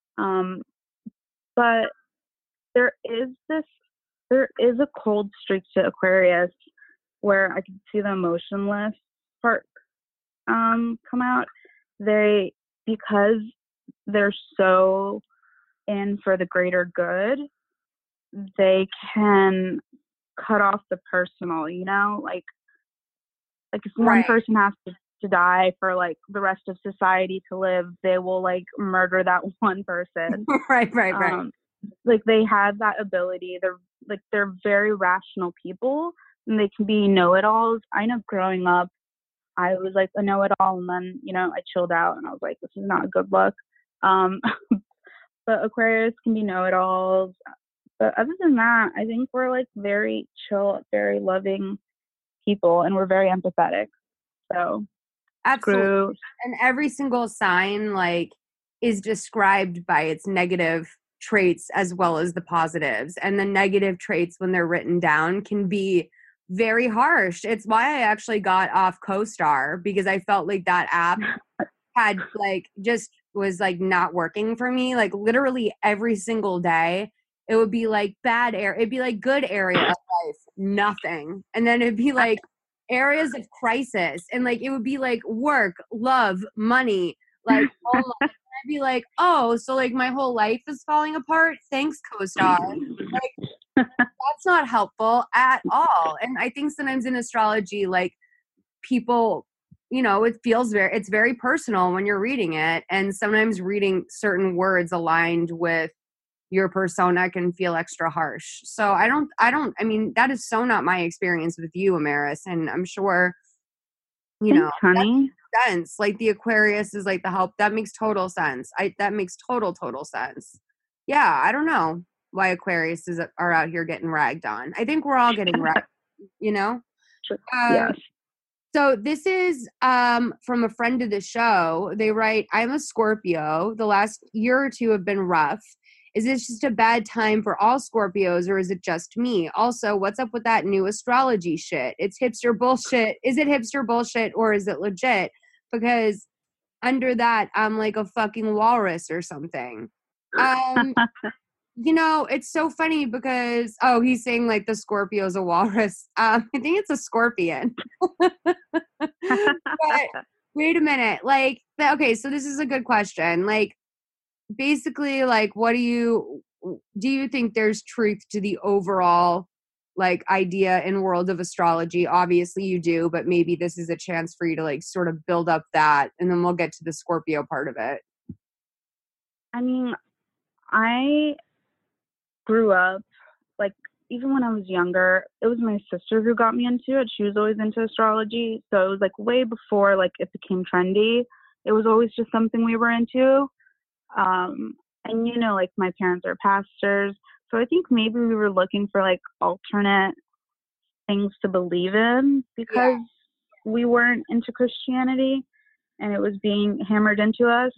But there is a cold streak to Aquarius where I can see the emotionless part come out. Because they're so in for the greater good, they can cut off the personal, like if one person has to die for like the rest of society to live, they will like murder that one person. Right. Like they have that ability. They're very rational people and they can be know-it-alls. I know growing up I was like a know-it-all, and then I chilled out and I was like, this is not a good look. But Aquarius can be know-it-alls. But other than that, I think we're like very chill, very loving people, and we're very empathetic. So absolutely. And every single sign like is described by its negative traits as well as the positives. And the negative traits, when they're written down, can be very harsh. It's why I actually got off CoStar, because I felt like that app had like just was like not working for me. Like literally every single day, it would be like bad air. It'd be like good area of life, nothing. And then it'd be like areas of crisis. And like it would be like work, love, money, like oh my. I'd be like, oh, so like my whole life is falling apart. Thanks, CoStar. Like that's not helpful at all. And I think sometimes in astrology, like people, you know, it's very personal when you're reading it. And sometimes reading certain words aligned with your persona can feel extra harsh. So I mean, that is so not my experience with you, Amaris. And I'm sure, you know, Thanks, honey. sense. Like the Aquarius is like the help. That makes total sense. That makes total sense. Yeah, I don't know why Aquarius are out here getting ragged on. I think we're all getting ragged, you know? Yes. So this is from a friend of the show. They write, I'm a Scorpio. The last year or two have been rough. Is this just a bad time for all Scorpios, or is it just me? Also, what's up with that new astrology shit? It's hipster bullshit. Is it hipster bullshit or is it legit? Because under that, I'm like a fucking walrus or something. You know, it's so funny because, he's saying like the Scorpio's a walrus. I think it's a scorpion. But wait a minute. Like, okay, so this is a good question. Like, basically, like, what do you think there's truth to the overall like idea and world of astrology? Obviously you do, but maybe this is a chance for you to like sort of build up that, and then we'll get to the Scorpio part of it. I mean, I grew up, like, even when I was younger, it was my sister who got me into it. She was always into astrology. So it was like way before like it became trendy. It was always just something we were into. And you know, like my parents are pastors. So I think maybe we were looking for like alternate things to believe in because we weren't into Christianity and it was being hammered into us.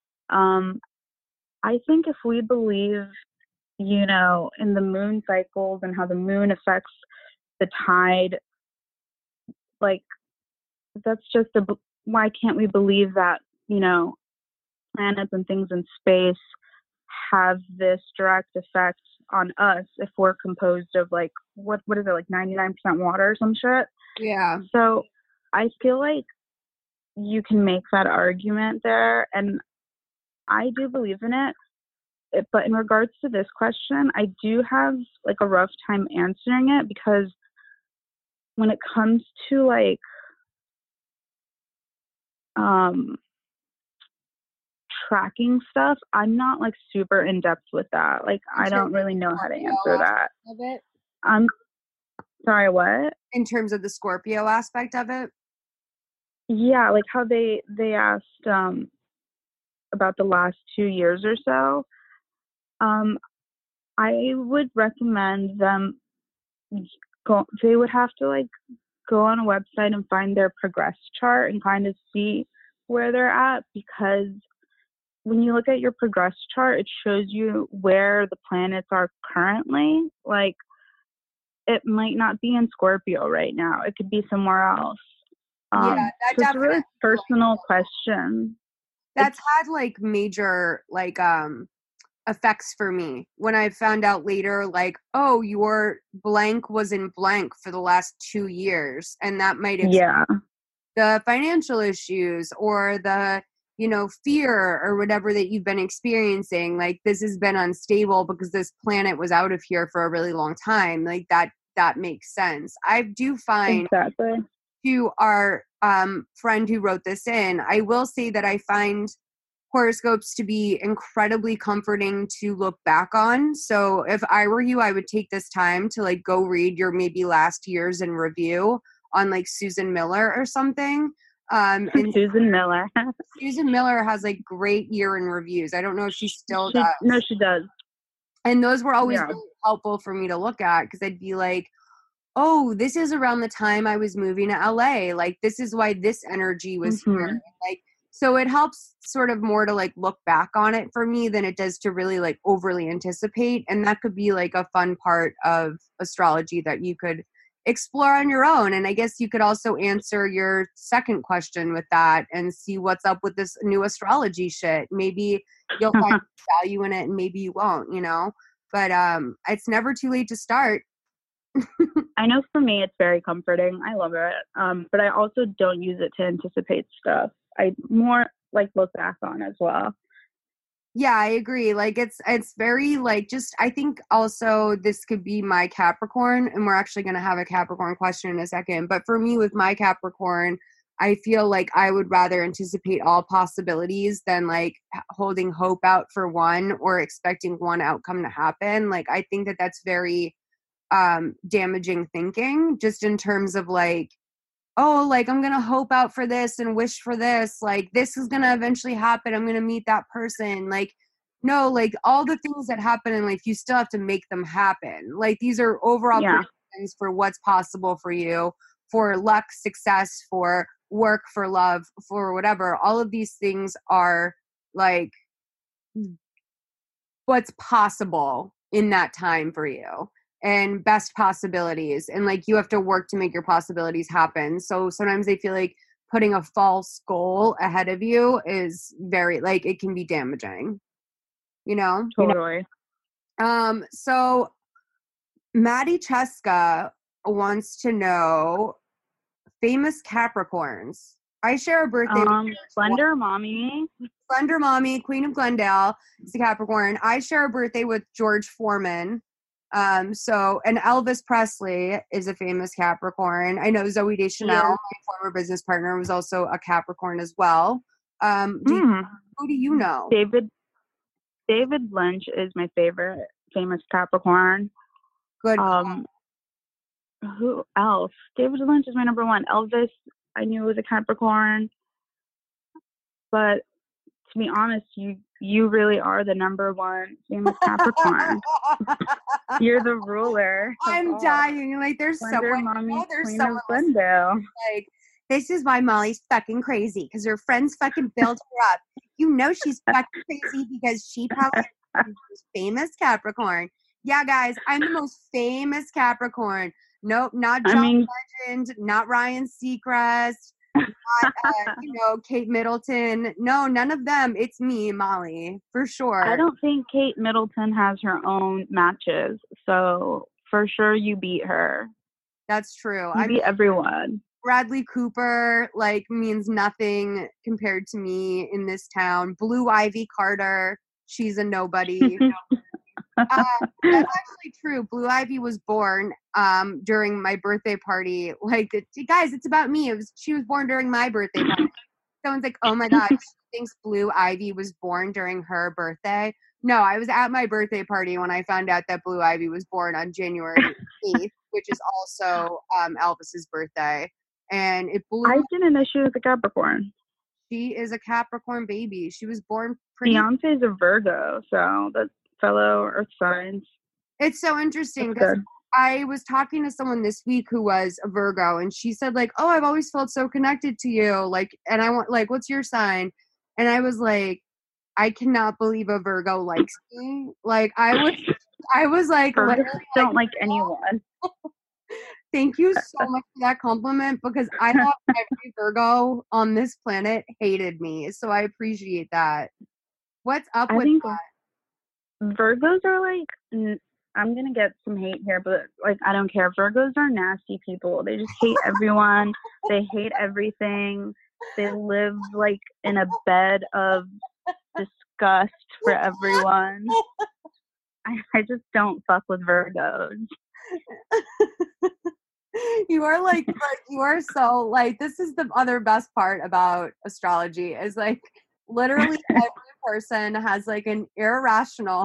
I think if we believe, you know, in the moon cycles and how the moon affects the tide, like that's just why can't we believe that, you know, planets and things in space have this direct effect on us if we're composed of like what is it, like 99% water or some shit? Yeah. So I feel like you can make that argument there, and I do believe in it. But in regards to this question, I do have like a rough time answering it because when it comes to like tracking stuff, I'm not like super in depth with that. Like I don't really know how to answer that. I'm sorry, what? In terms of the Scorpio aspect of it? Yeah, like how they asked about the last 2 years or so. I would recommend them they would have to like go on a website and find their progress chart and kind of see where they're at, because when you look at your progress chart, it shows you where the planets are currently. Like it might not be in Scorpio right now. It could be somewhere else. Yeah, so it's a really personal question. That's had like major like effects for me when I found out later, like, oh, your blank was in blank for the last 2 years, and that might explain the financial issues or the, you know, fear or whatever that you've been experiencing. Like this has been unstable because this planet was out of here for a really long time. Like that makes sense. I do find to our friend who wrote this in, I will say that I find horoscopes to be incredibly comforting to look back on. So if I were you, I would take this time to like go read your maybe last year's in review on like Susan Miller or something. And Susan Miller. Susan Miller has like great year in reviews. I don't know if she still does. No, she does. And those were always really helpful for me to look at, because I'd be like, oh, this is around the time I was moving to LA. Like, this is why this energy was here. Like, So it helps sort of more to like look back on it for me than it does to really like overly anticipate. And that could be like a fun part of astrology that you could explore on your own. And I guess you could also answer your second question with that and see what's up with this new astrology shit. Maybe you'll find value in it and maybe you won't, you know? But it's never too late to start. I know for me it's very comforting. I love it. But I also don't use it to anticipate stuff. I more like look back on as well. Yeah, I agree. Like it's very like just I think also this could be my Capricorn, and we're actually going to have a Capricorn question in a second. But for me with my Capricorn, I feel like I would rather anticipate all possibilities than like holding hope out for one or expecting one outcome to happen. Like I think that that's very damaging thinking, just in terms of like, oh, like I'm going to hope out for this and wish for this. Like this is going to eventually happen. I'm going to meet that person. Like, no, like all the things that happen in life, you still have to make them happen. Like these are overall predictions for what's possible for you, for luck, success, for work, for love, for whatever. All of these things are like what's possible in that time for you. And best possibilities, and like you have to work to make your possibilities happen. So sometimes I feel like putting a false goal ahead of you is very like it can be damaging, you know. Totally. So Maddie Cheska wants to know famous Capricorns. I share a birthday with Slender Mommy. Slender Mommy, Queen of Glendale, is a Capricorn. I share a birthday with George Foreman. And Elvis Presley is a famous Capricorn. I know Zooey Deschanel, my former business partner, was also a Capricorn as well. Who do you know? David Lynch is my favorite famous Capricorn. Good. Who else? David Lynch is my number one. Elvis, I knew was a Capricorn. But to be honest, you really are the number one famous Capricorn. You're the ruler. I'm dying. Like there's someone. Mommy, there's someone like, this is why Molly's fucking crazy because her friends fucking build her up. You know she's fucking crazy because she probably is the most famous Capricorn. Yeah, guys, I'm the most famous Capricorn. Nope, not John Legend, not Ryan Seacrest. Not, Kate Middleton. No, none of them. It's me, Molly, for sure. I don't think Kate Middleton has her own matches, so for sure you beat her. That's true. You beat everyone. Bradley Cooper, like, means nothing compared to me in this town. Blue Ivy Carter, she's a nobody. That's actually true. Blue Ivy was born during my birthday party. Like, guys, it's about me. She was born during my birthday party. Someone's like, oh my God, she thinks Blue Ivy was born during her birthday. No, I was at my birthday party when I found out that Blue Ivy was born on January 8th, which is also Elvis's birthday. And it blew. I didn't know she was a Capricorn. She is a Capricorn baby. She was born pretty. Beyonce is a Virgo, so that's fellow Earth signs. It's so interesting because I was talking to someone this week who was a Virgo, and she said, like, oh, I've always felt so connected to you. Like, and I want, like, what's your sign? And I was like, I cannot believe a Virgo likes me. Like, I was like, Virgos don't like anyone. Thank you so much for that compliment because I thought every Virgo on this planet hated me. So I appreciate that. What's up with that? Virgos are like, I'm going to get some hate here, but like, I don't care. Virgos are nasty people. They just hate everyone. They hate everything. They live like in a bed of disgust for everyone. I just don't fuck with Virgos. You are like, you are so like, this is the other best part about astrology is like literally every person has like an irrational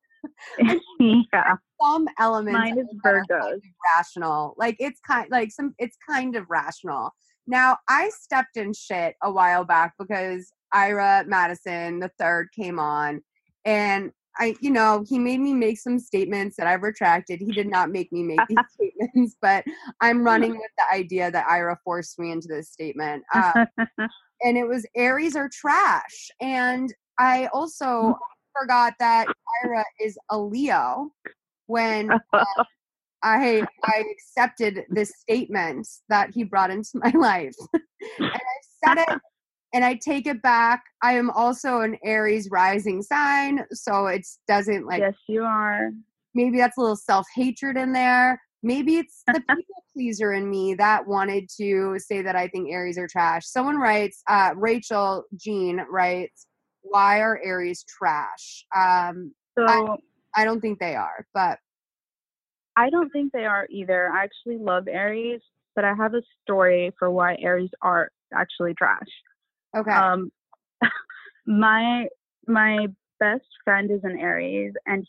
some elements. Mine is Virgos. Rational. Like it's kind of rational. Now I stepped in shit a while back because Ira Madison the third came on and he made me make some statements that I've retracted. He did not make me make these statements, but I'm running with the idea that Ira forced me into this statement. And it was Aries are trash. And I also forgot that Ira is a Leo when I accepted this statement that he brought into my life. And I said it and I take it back. I am also an Aries rising sign, so it doesn't like. Yes, you are. Maybe that's a little self-hatred in there. Maybe it's the people pleaser in me that wanted to say that I think Aries are trash. Someone writes, Rachel Jean writes, why are Aries trash? So I don't think they are, but I don't think they are either. I actually love Aries, but I have a story for why Aries are actually trash. okay. My best friend is an Aries, and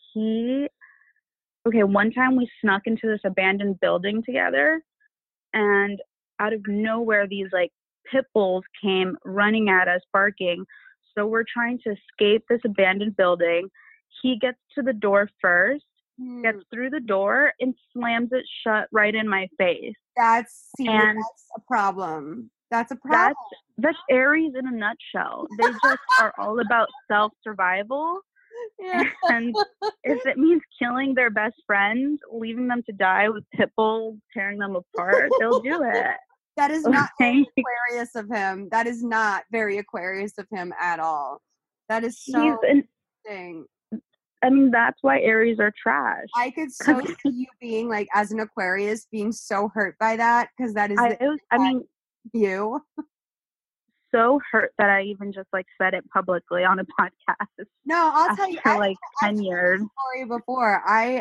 one time we snuck into this abandoned building together, and out of nowhere these like pit bulls came running at us barking. So we're trying to escape this abandoned building. He gets to the door first, gets through the door, and slams it shut right in my face. That's a problem. That's a problem. That's Aries in a nutshell. They just are all about self-survival. Yeah. And if it means killing their best friends, leaving them to die with pit bulls tearing them apart, they'll do it. That is not very Aquarius of him. That is not very Aquarius of him at all. That is so interesting. I mean, that's why Aries are trash. I could so see you being like, as an Aquarius, being so hurt by that, because that is you. So hurt that I even just like said it publicly on a podcast. No, I'll tell you. After like 10 years. Story before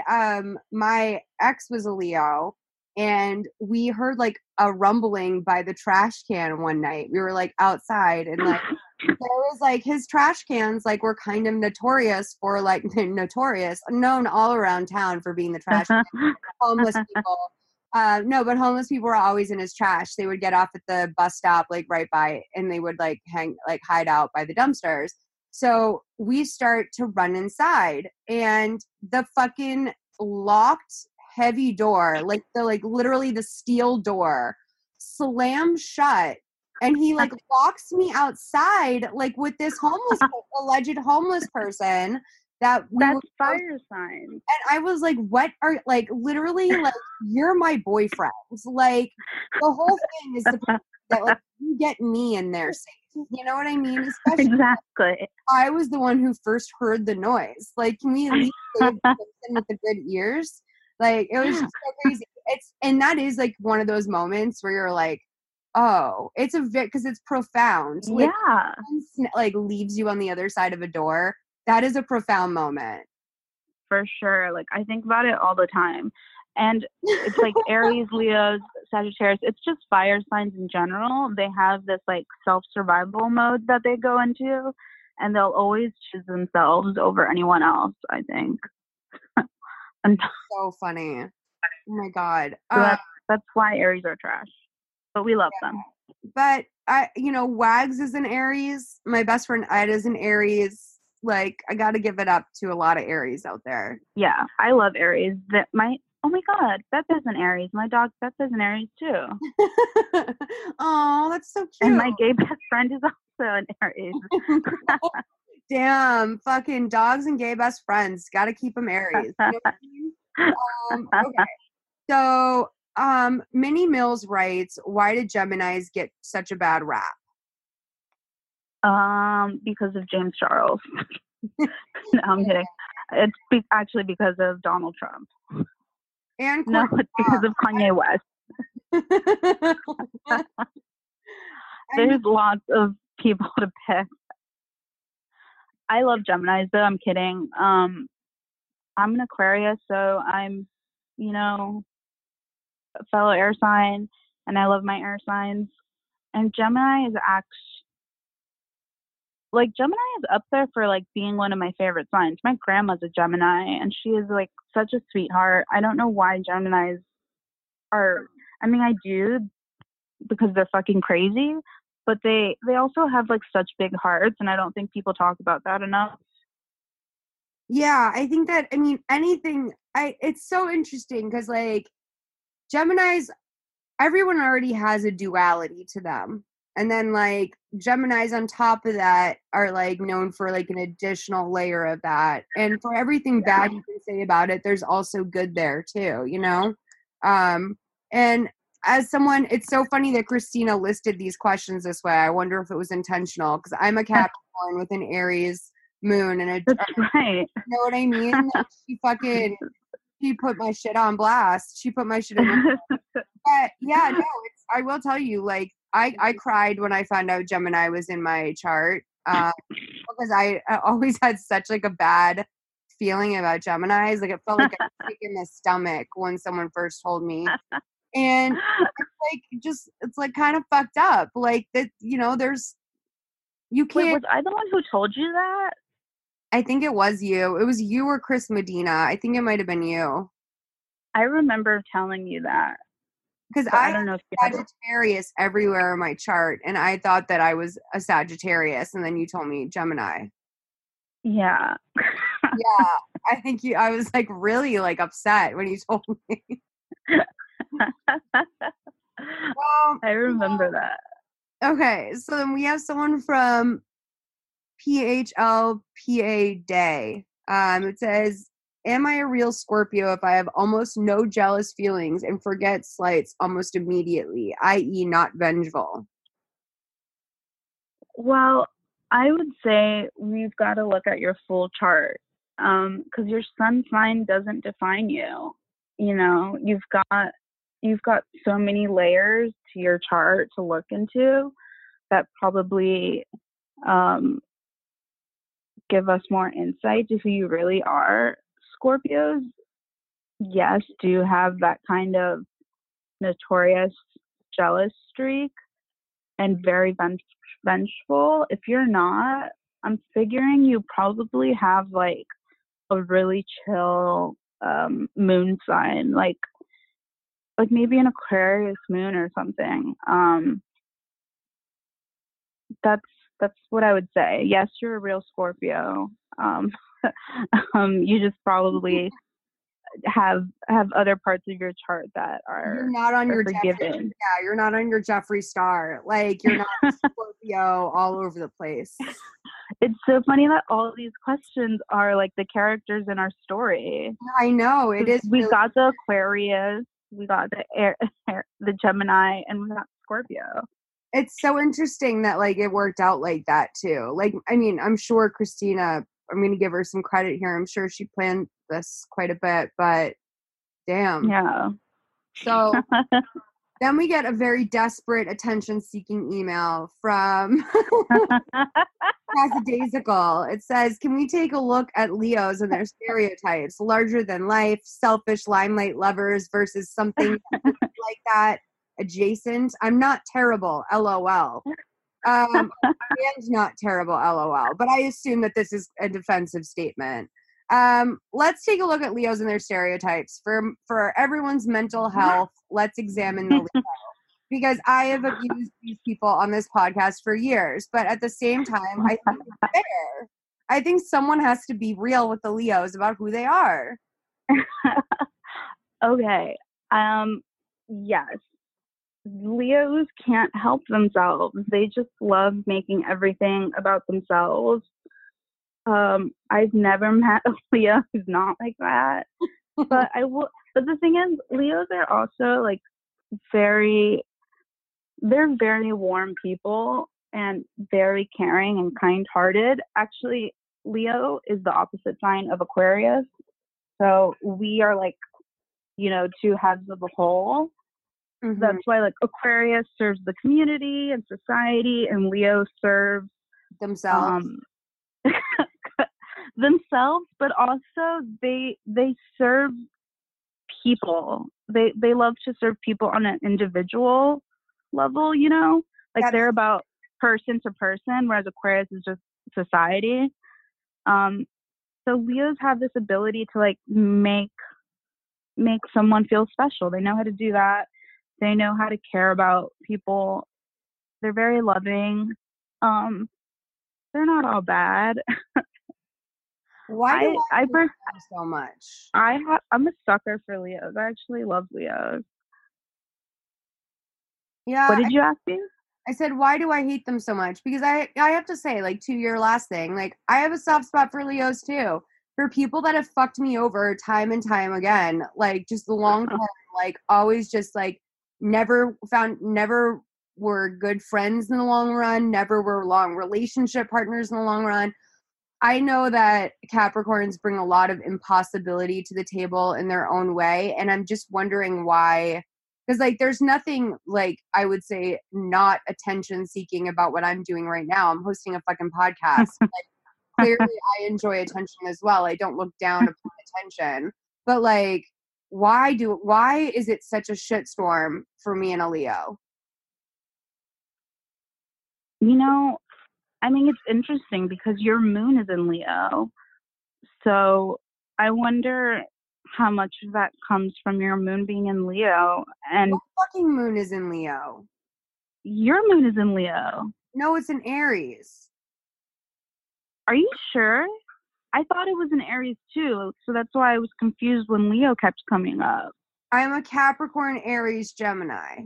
my ex was a Leo, and we heard like a rumbling by the trash can one night. We were like outside, and like there was like his trash cans like were kind of notorious, known all around town for being the trash can. Homeless people. No, but homeless people were always in his trash. They would get off at the bus stop, like right by, and they would like hide out by the dumpsters. So we start to run inside, and the fucking locked heavy door, like literally the steel door, slams shut, and he like locks me outside, like with this alleged homeless person. That's fire signs. And I was like, what are, like, literally, like, you're my boyfriend. Like, the whole thing is that, like, you get me in there safe. You know what I mean? Especially exactly. I was the one who first heard the noise. Like, can we at least save the person with the good ears? Like, it was just so crazy. And that is, like, one of those moments where you're like, oh, it's because it's profound. Like, like, leaves you on the other side of a door. That is a profound moment. For sure. Like, I think about it all the time. And it's like Aries, Leos, Sagittarius. It's just fire signs in general. They have this like self-survival mode that they go into, and they'll always choose themselves over anyone else, I think. So funny. Oh my God. So that's why Aries are trash. But we love them. But Wags is an Aries. My best friend Ida is an Aries. Like, I got to give it up to a lot of Aries out there. Yeah, I love Aries. Oh my God, Beth is an Aries. My dog Beth is an Aries too. Oh, that's so cute. And my gay best friend is also an Aries. Damn, fucking dogs and gay best friends. Got to keep them Aries. You know what I mean? Okay. So, Minnie Mills writes, why did Geminis get such a bad rap? Because of James Charles. No, I'm kidding. It's actually because of Donald Trump. And no, it's because of Kanye West. There's lots of people to pick. I love Geminis, though. I'm kidding. I'm an Aquarius, so I'm, a fellow air sign, and I love my air signs. And Gemini is Gemini is up there for like being one of my favorite signs. My grandma's a Gemini, and she is like such a sweetheart. I don't know why Geminis I do, because they're fucking crazy, but they also have like such big hearts, and I don't think people talk about that enough. Yeah, I think that, I mean, it's so interesting because, like, Geminis, everyone already has a duality to them. And then, like, Geminis on top of that are, like, known for, like, an additional layer of that. And for everything bad you can say about it, there's also good there, too, you know? And as someone, it's so funny that Christina listed these questions this way. I wonder if it was intentional because I'm a Capricorn with an Aries moon and That's right. you know what I mean? Like, she put my shit on blast. She put my shit in. But yeah, no, I will tell you, like, I cried when I found out Gemini was in my chart because I always had such like a bad feeling about Geminis. Like it felt like a kick in the stomach when someone first told me. And it's like kind of fucked up. Like that, you know, you can't. Wait, was I the one who told you that? I think it was you. It was you or Chris Medina. I think it might have been you. I remember telling you that. Because I don't know if you Sagittarius everywhere in my chart, and I thought that I was a Sagittarius, and then you told me Gemini. Yeah. Yeah, I was like really like upset when you told me. Well, I remember that. Okay, so then we have someone from PHLPA Day. It says, am I a real Scorpio if I have almost no jealous feelings and forget slights almost immediately, i.e. not vengeful? Well, I would say we've got to look at your full chart because your sun sign doesn't define you. You know, you've got so many layers to your chart to look into that probably give us more insight to who you really are. Scorpios, yes, do have that kind of notorious jealous streak and very vengeful. If you're not, I'm figuring you probably have like a really chill moon sign, like maybe an Aquarius moon or something. That's what I would say. Yes, you're a real Scorpio. You just probably have other parts of your chart that are you're not on your forgiven. You're not on your Jeffree Star. Like you're not Scorpio all over the place. It's so funny that all of these questions are like the characters in our story. I know it is. We got the Aquarius, we got the Gemini, and we got Scorpio. It's so interesting that like it worked out like that too. Like, I mean, I'm sure Christina, I'm going to give her some credit here. I'm sure she planned this quite a bit, but damn. Yeah. So then we get a very desperate attention-seeking email from Daisical. It says, can we take a look at Leos and their stereotypes? Larger than life, selfish limelight lovers versus something like that. Adjacent. I'm not terrible, LOL. I am not terrible, LOL. But I assume that this is a defensive statement. Let's take a look at Leos and their stereotypes. For everyone's mental health, let's examine the Leo. Because I have abused these people on this podcast for years. But at the same time, I think it's fair. I think someone has to be real with the Leos about who they are. Okay. Yes. Leos can't help themselves. They just love making everything about themselves. I've never met a Leo who's not like that. But the thing is, Leos are also like they're very warm people and very caring and kind-hearted. Actually, Leo is the opposite sign of Aquarius. So we are like, you know, two halves of a whole. Mm-hmm. That's why like Aquarius serves the community and society, and Leo serves themselves. Themselves, but also they serve people. They love to serve people on an individual level, you know? Like they're about person to person, whereas Aquarius is just society. So Leos have this ability to like make someone feel special. They know how to do that. They know how to care about people. They're very loving. They're not all bad. Why do I I hate per- them so much? I'm a sucker for Leos. I actually love Leos. Yeah, What did you ask me? I said, why do I hate them so much? Because I have to say, like, to your last thing, like, I have a soft spot for Leos too. For people that have fucked me over time and time again, like, just the long term, like, always just, like, never were good friends in the long run, never were long relationship partners in the long run. I know that Capricorns bring a lot of impossibility to the table in their own way. And I'm just wondering why, because like there's nothing like I would say not attention seeking about what I'm doing right now. I'm hosting a fucking podcast. Like, clearly I enjoy attention as well. I don't look down upon attention. But like why is it such a shitstorm for me and a Leo? You know, I mean, it's interesting because your moon is in Leo. So I wonder how much of that comes from your moon being in Leo. And My fucking moon is in Leo. your moon is in Leo. No, it's in Aries. Are you sure? I thought it was in Aries too. So that's why I was confused when Leo kept coming up. I'm a Capricorn, Aries, Gemini.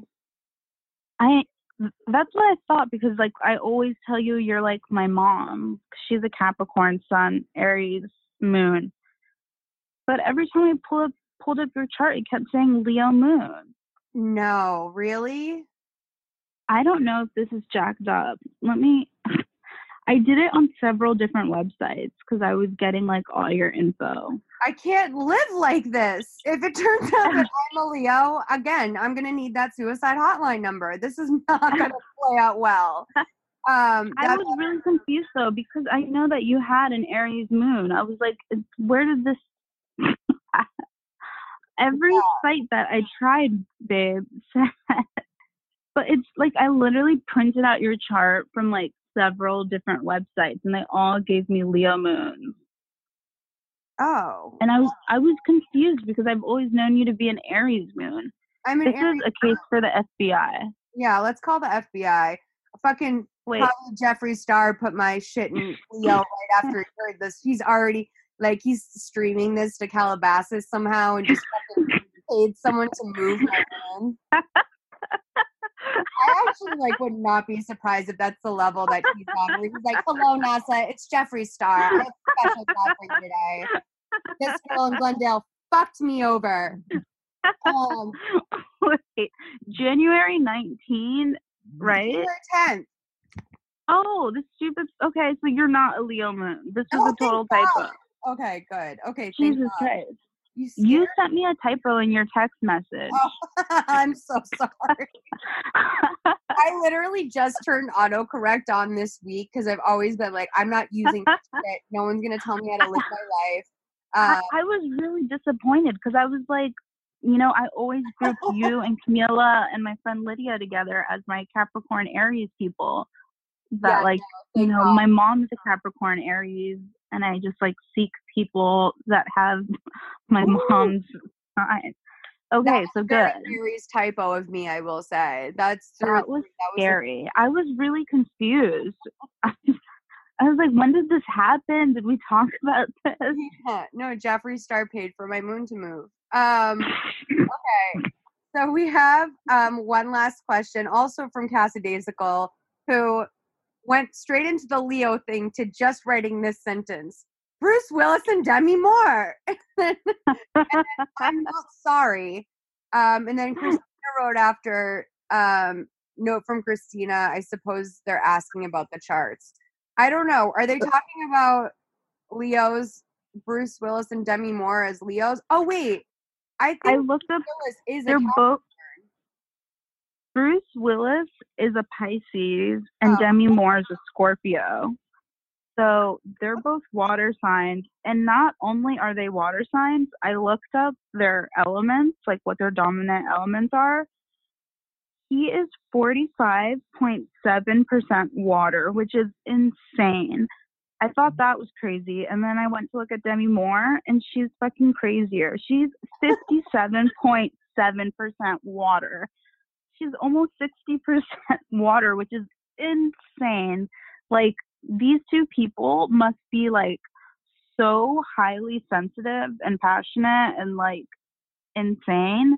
That's what I thought, because like I always tell you you're like my mom. She's a Capricorn sun, Aries moon. But every time I pulled up your chart, it kept saying Leo moon. No, really? I don't know if this is jacked up. I did it on several different websites because I was getting like all your info. I can't live like this. If it turns out that I'm a Leo, again, I'm going to need that suicide hotline number. This is not going to play out well. I was really confused though, because I know that you had an Aries moon. I was like, where did this... Every site that I tried, babe, said... But it's like I literally printed out your chart from like several different websites, and they all gave me Leo moons. Oh. And I was confused because I've always known you to be an Aries moon. This is a case for the FBI. Yeah, let's call the FBI. Fucking probably Jeffree Star put my shit in Leo right after he heard this. He's already like he's streaming this to Calabasas somehow and just fucking paid someone to move my moon. I actually like would not be surprised if that's the level that he's on. Where he's like, "Hello, NASA, it's Jeffree Star. I have a special job for you today. This girl in Glendale fucked me over." Wait, January 19, right? January 10th. Oh, the stupid. Okay, so you're not a Leo moon. This was a total typo. Okay, good. Okay, Jesus Christ. You sent me a typo in your text message. Oh, I'm so sorry. I literally just turned autocorrect on this week because I've always been like, I'm not using this shit. No one's going to tell me how to live my life. I was really disappointed because I was like, you know, I always group you and Camila and my friend Lydia together as my Capricorn Aries people. That you know, my mom's a Capricorn Aries, and I just like seek people that have my mom's sign. Okay, so good. Aries typo of me, I will say. That was scary. I was really confused. I was like, when did this happen? Did we talk about this? Yeah, no, Jeffree Star paid for my moon to move. Okay. So we have one last question, also from Cassadasical, who went straight into the Leo thing to just writing this sentence. Bruce Willis and Demi Moore. And then, I'm not sorry. And then Christina wrote after, note from Christina, I suppose they're asking about the charts. I don't know. Are they talking about Leos, Bruce Willis and Demi Moore as Leos? Oh, wait. I looked up. Willis is they're both. Bruce Willis is a Pisces and Demi Moore is a Scorpio. So they're both water signs. And not only are they water signs, I looked up their elements, like what their dominant elements are. He is 45.7% water, which is insane. I thought that was crazy. And then I went to look at Demi Moore, and she's fucking crazier. She's 57.7% water. She's almost 60% water, which is insane. Like, these two people must be like so highly sensitive and passionate and like insane.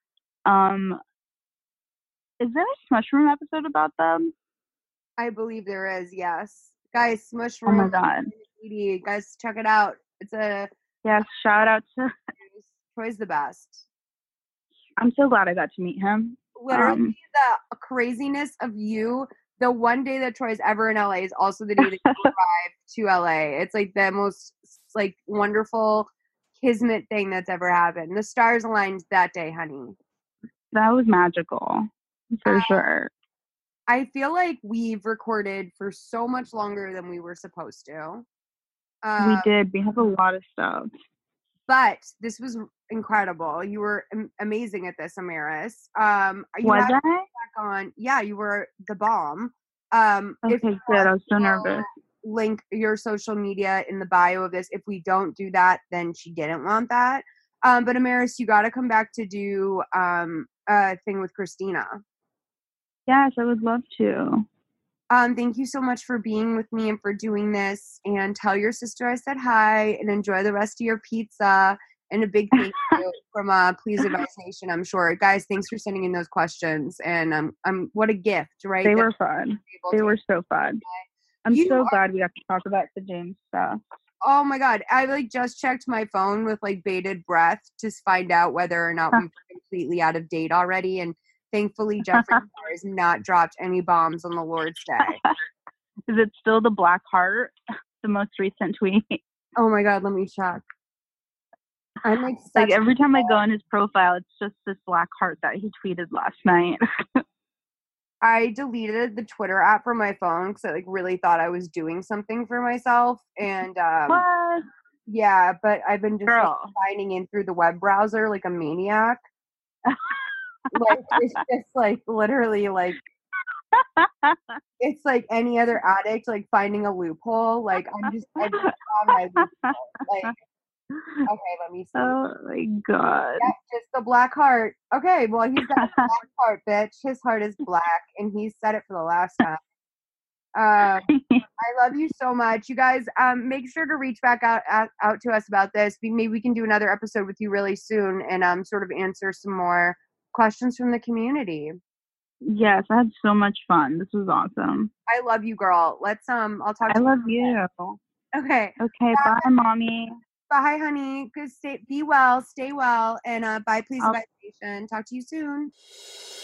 Is there a Smush Room episode about them? I believe there is, yes. Guys, Smush Oh my Room. god. Guys, check it out. It's a Yes, shout out to Troy's the best. I'm so glad I got to meet him. Literally the craziness of you. The one day that Troy's ever in LA is also the day that you arrive to LA. It's like the most like wonderful kismet thing that's ever happened. The stars aligned that day, honey. That was magical, for sure. I feel like we've recorded for so much longer than we were supposed to. We did. We have a lot of stuff. But this was incredible. You were amazing at this, Amaris. You Was had I? back on. Yeah, you were the bomb. Okay, good. I was so nervous. Link your social media in the bio of this. If we don't do that, then she didn't want that. But Amaris, you got to come back to do a thing with Christina. Yes, I would love to. Thank you so much for being with me and for doing this. And tell your sister I said hi and enjoy the rest of your pizza. And a big thank you from Please Advise Nation, I'm sure. Guys, thanks for sending in those questions. And what a gift, right? They were fun. They were so fun. I'm so glad we got to talk about the James stuff. Oh my God. I like just checked my phone with like bated breath to find out whether or not we were completely out of date already. And thankfully, Jeffree Star has not dropped any bombs on the Lord's Day. Is it still the Black Heart, the most recent tweet? Oh my God, let me check. I'm like every time I go on his profile, it's just this Black Heart that he tweeted last night. I deleted the Twitter app from my phone because I like really thought I was doing something for myself. And what? Yeah, but I've been just like, signing in through the web browser like a maniac. Like it's just like literally like it's like any other addict like finding a loophole. Like I just found my loophole. Like okay, let me see. Oh my God. Yeah, just the Black Heart. Okay, well he's got a black heart, bitch. His heart is black, and he said it for the last time. I love you so much. You guys make sure to reach back out to us about this. Maybe we can do another episode with you really soon and sort of answer some more questions from the community. Yes, I had so much fun. This was awesome. I love you, girl. Let's I'll talk to you. I love you. Okay. Okay, bye mommy. Bye, honey. Be well, stay well, and bye, Please Advise Nation. Talk to you soon.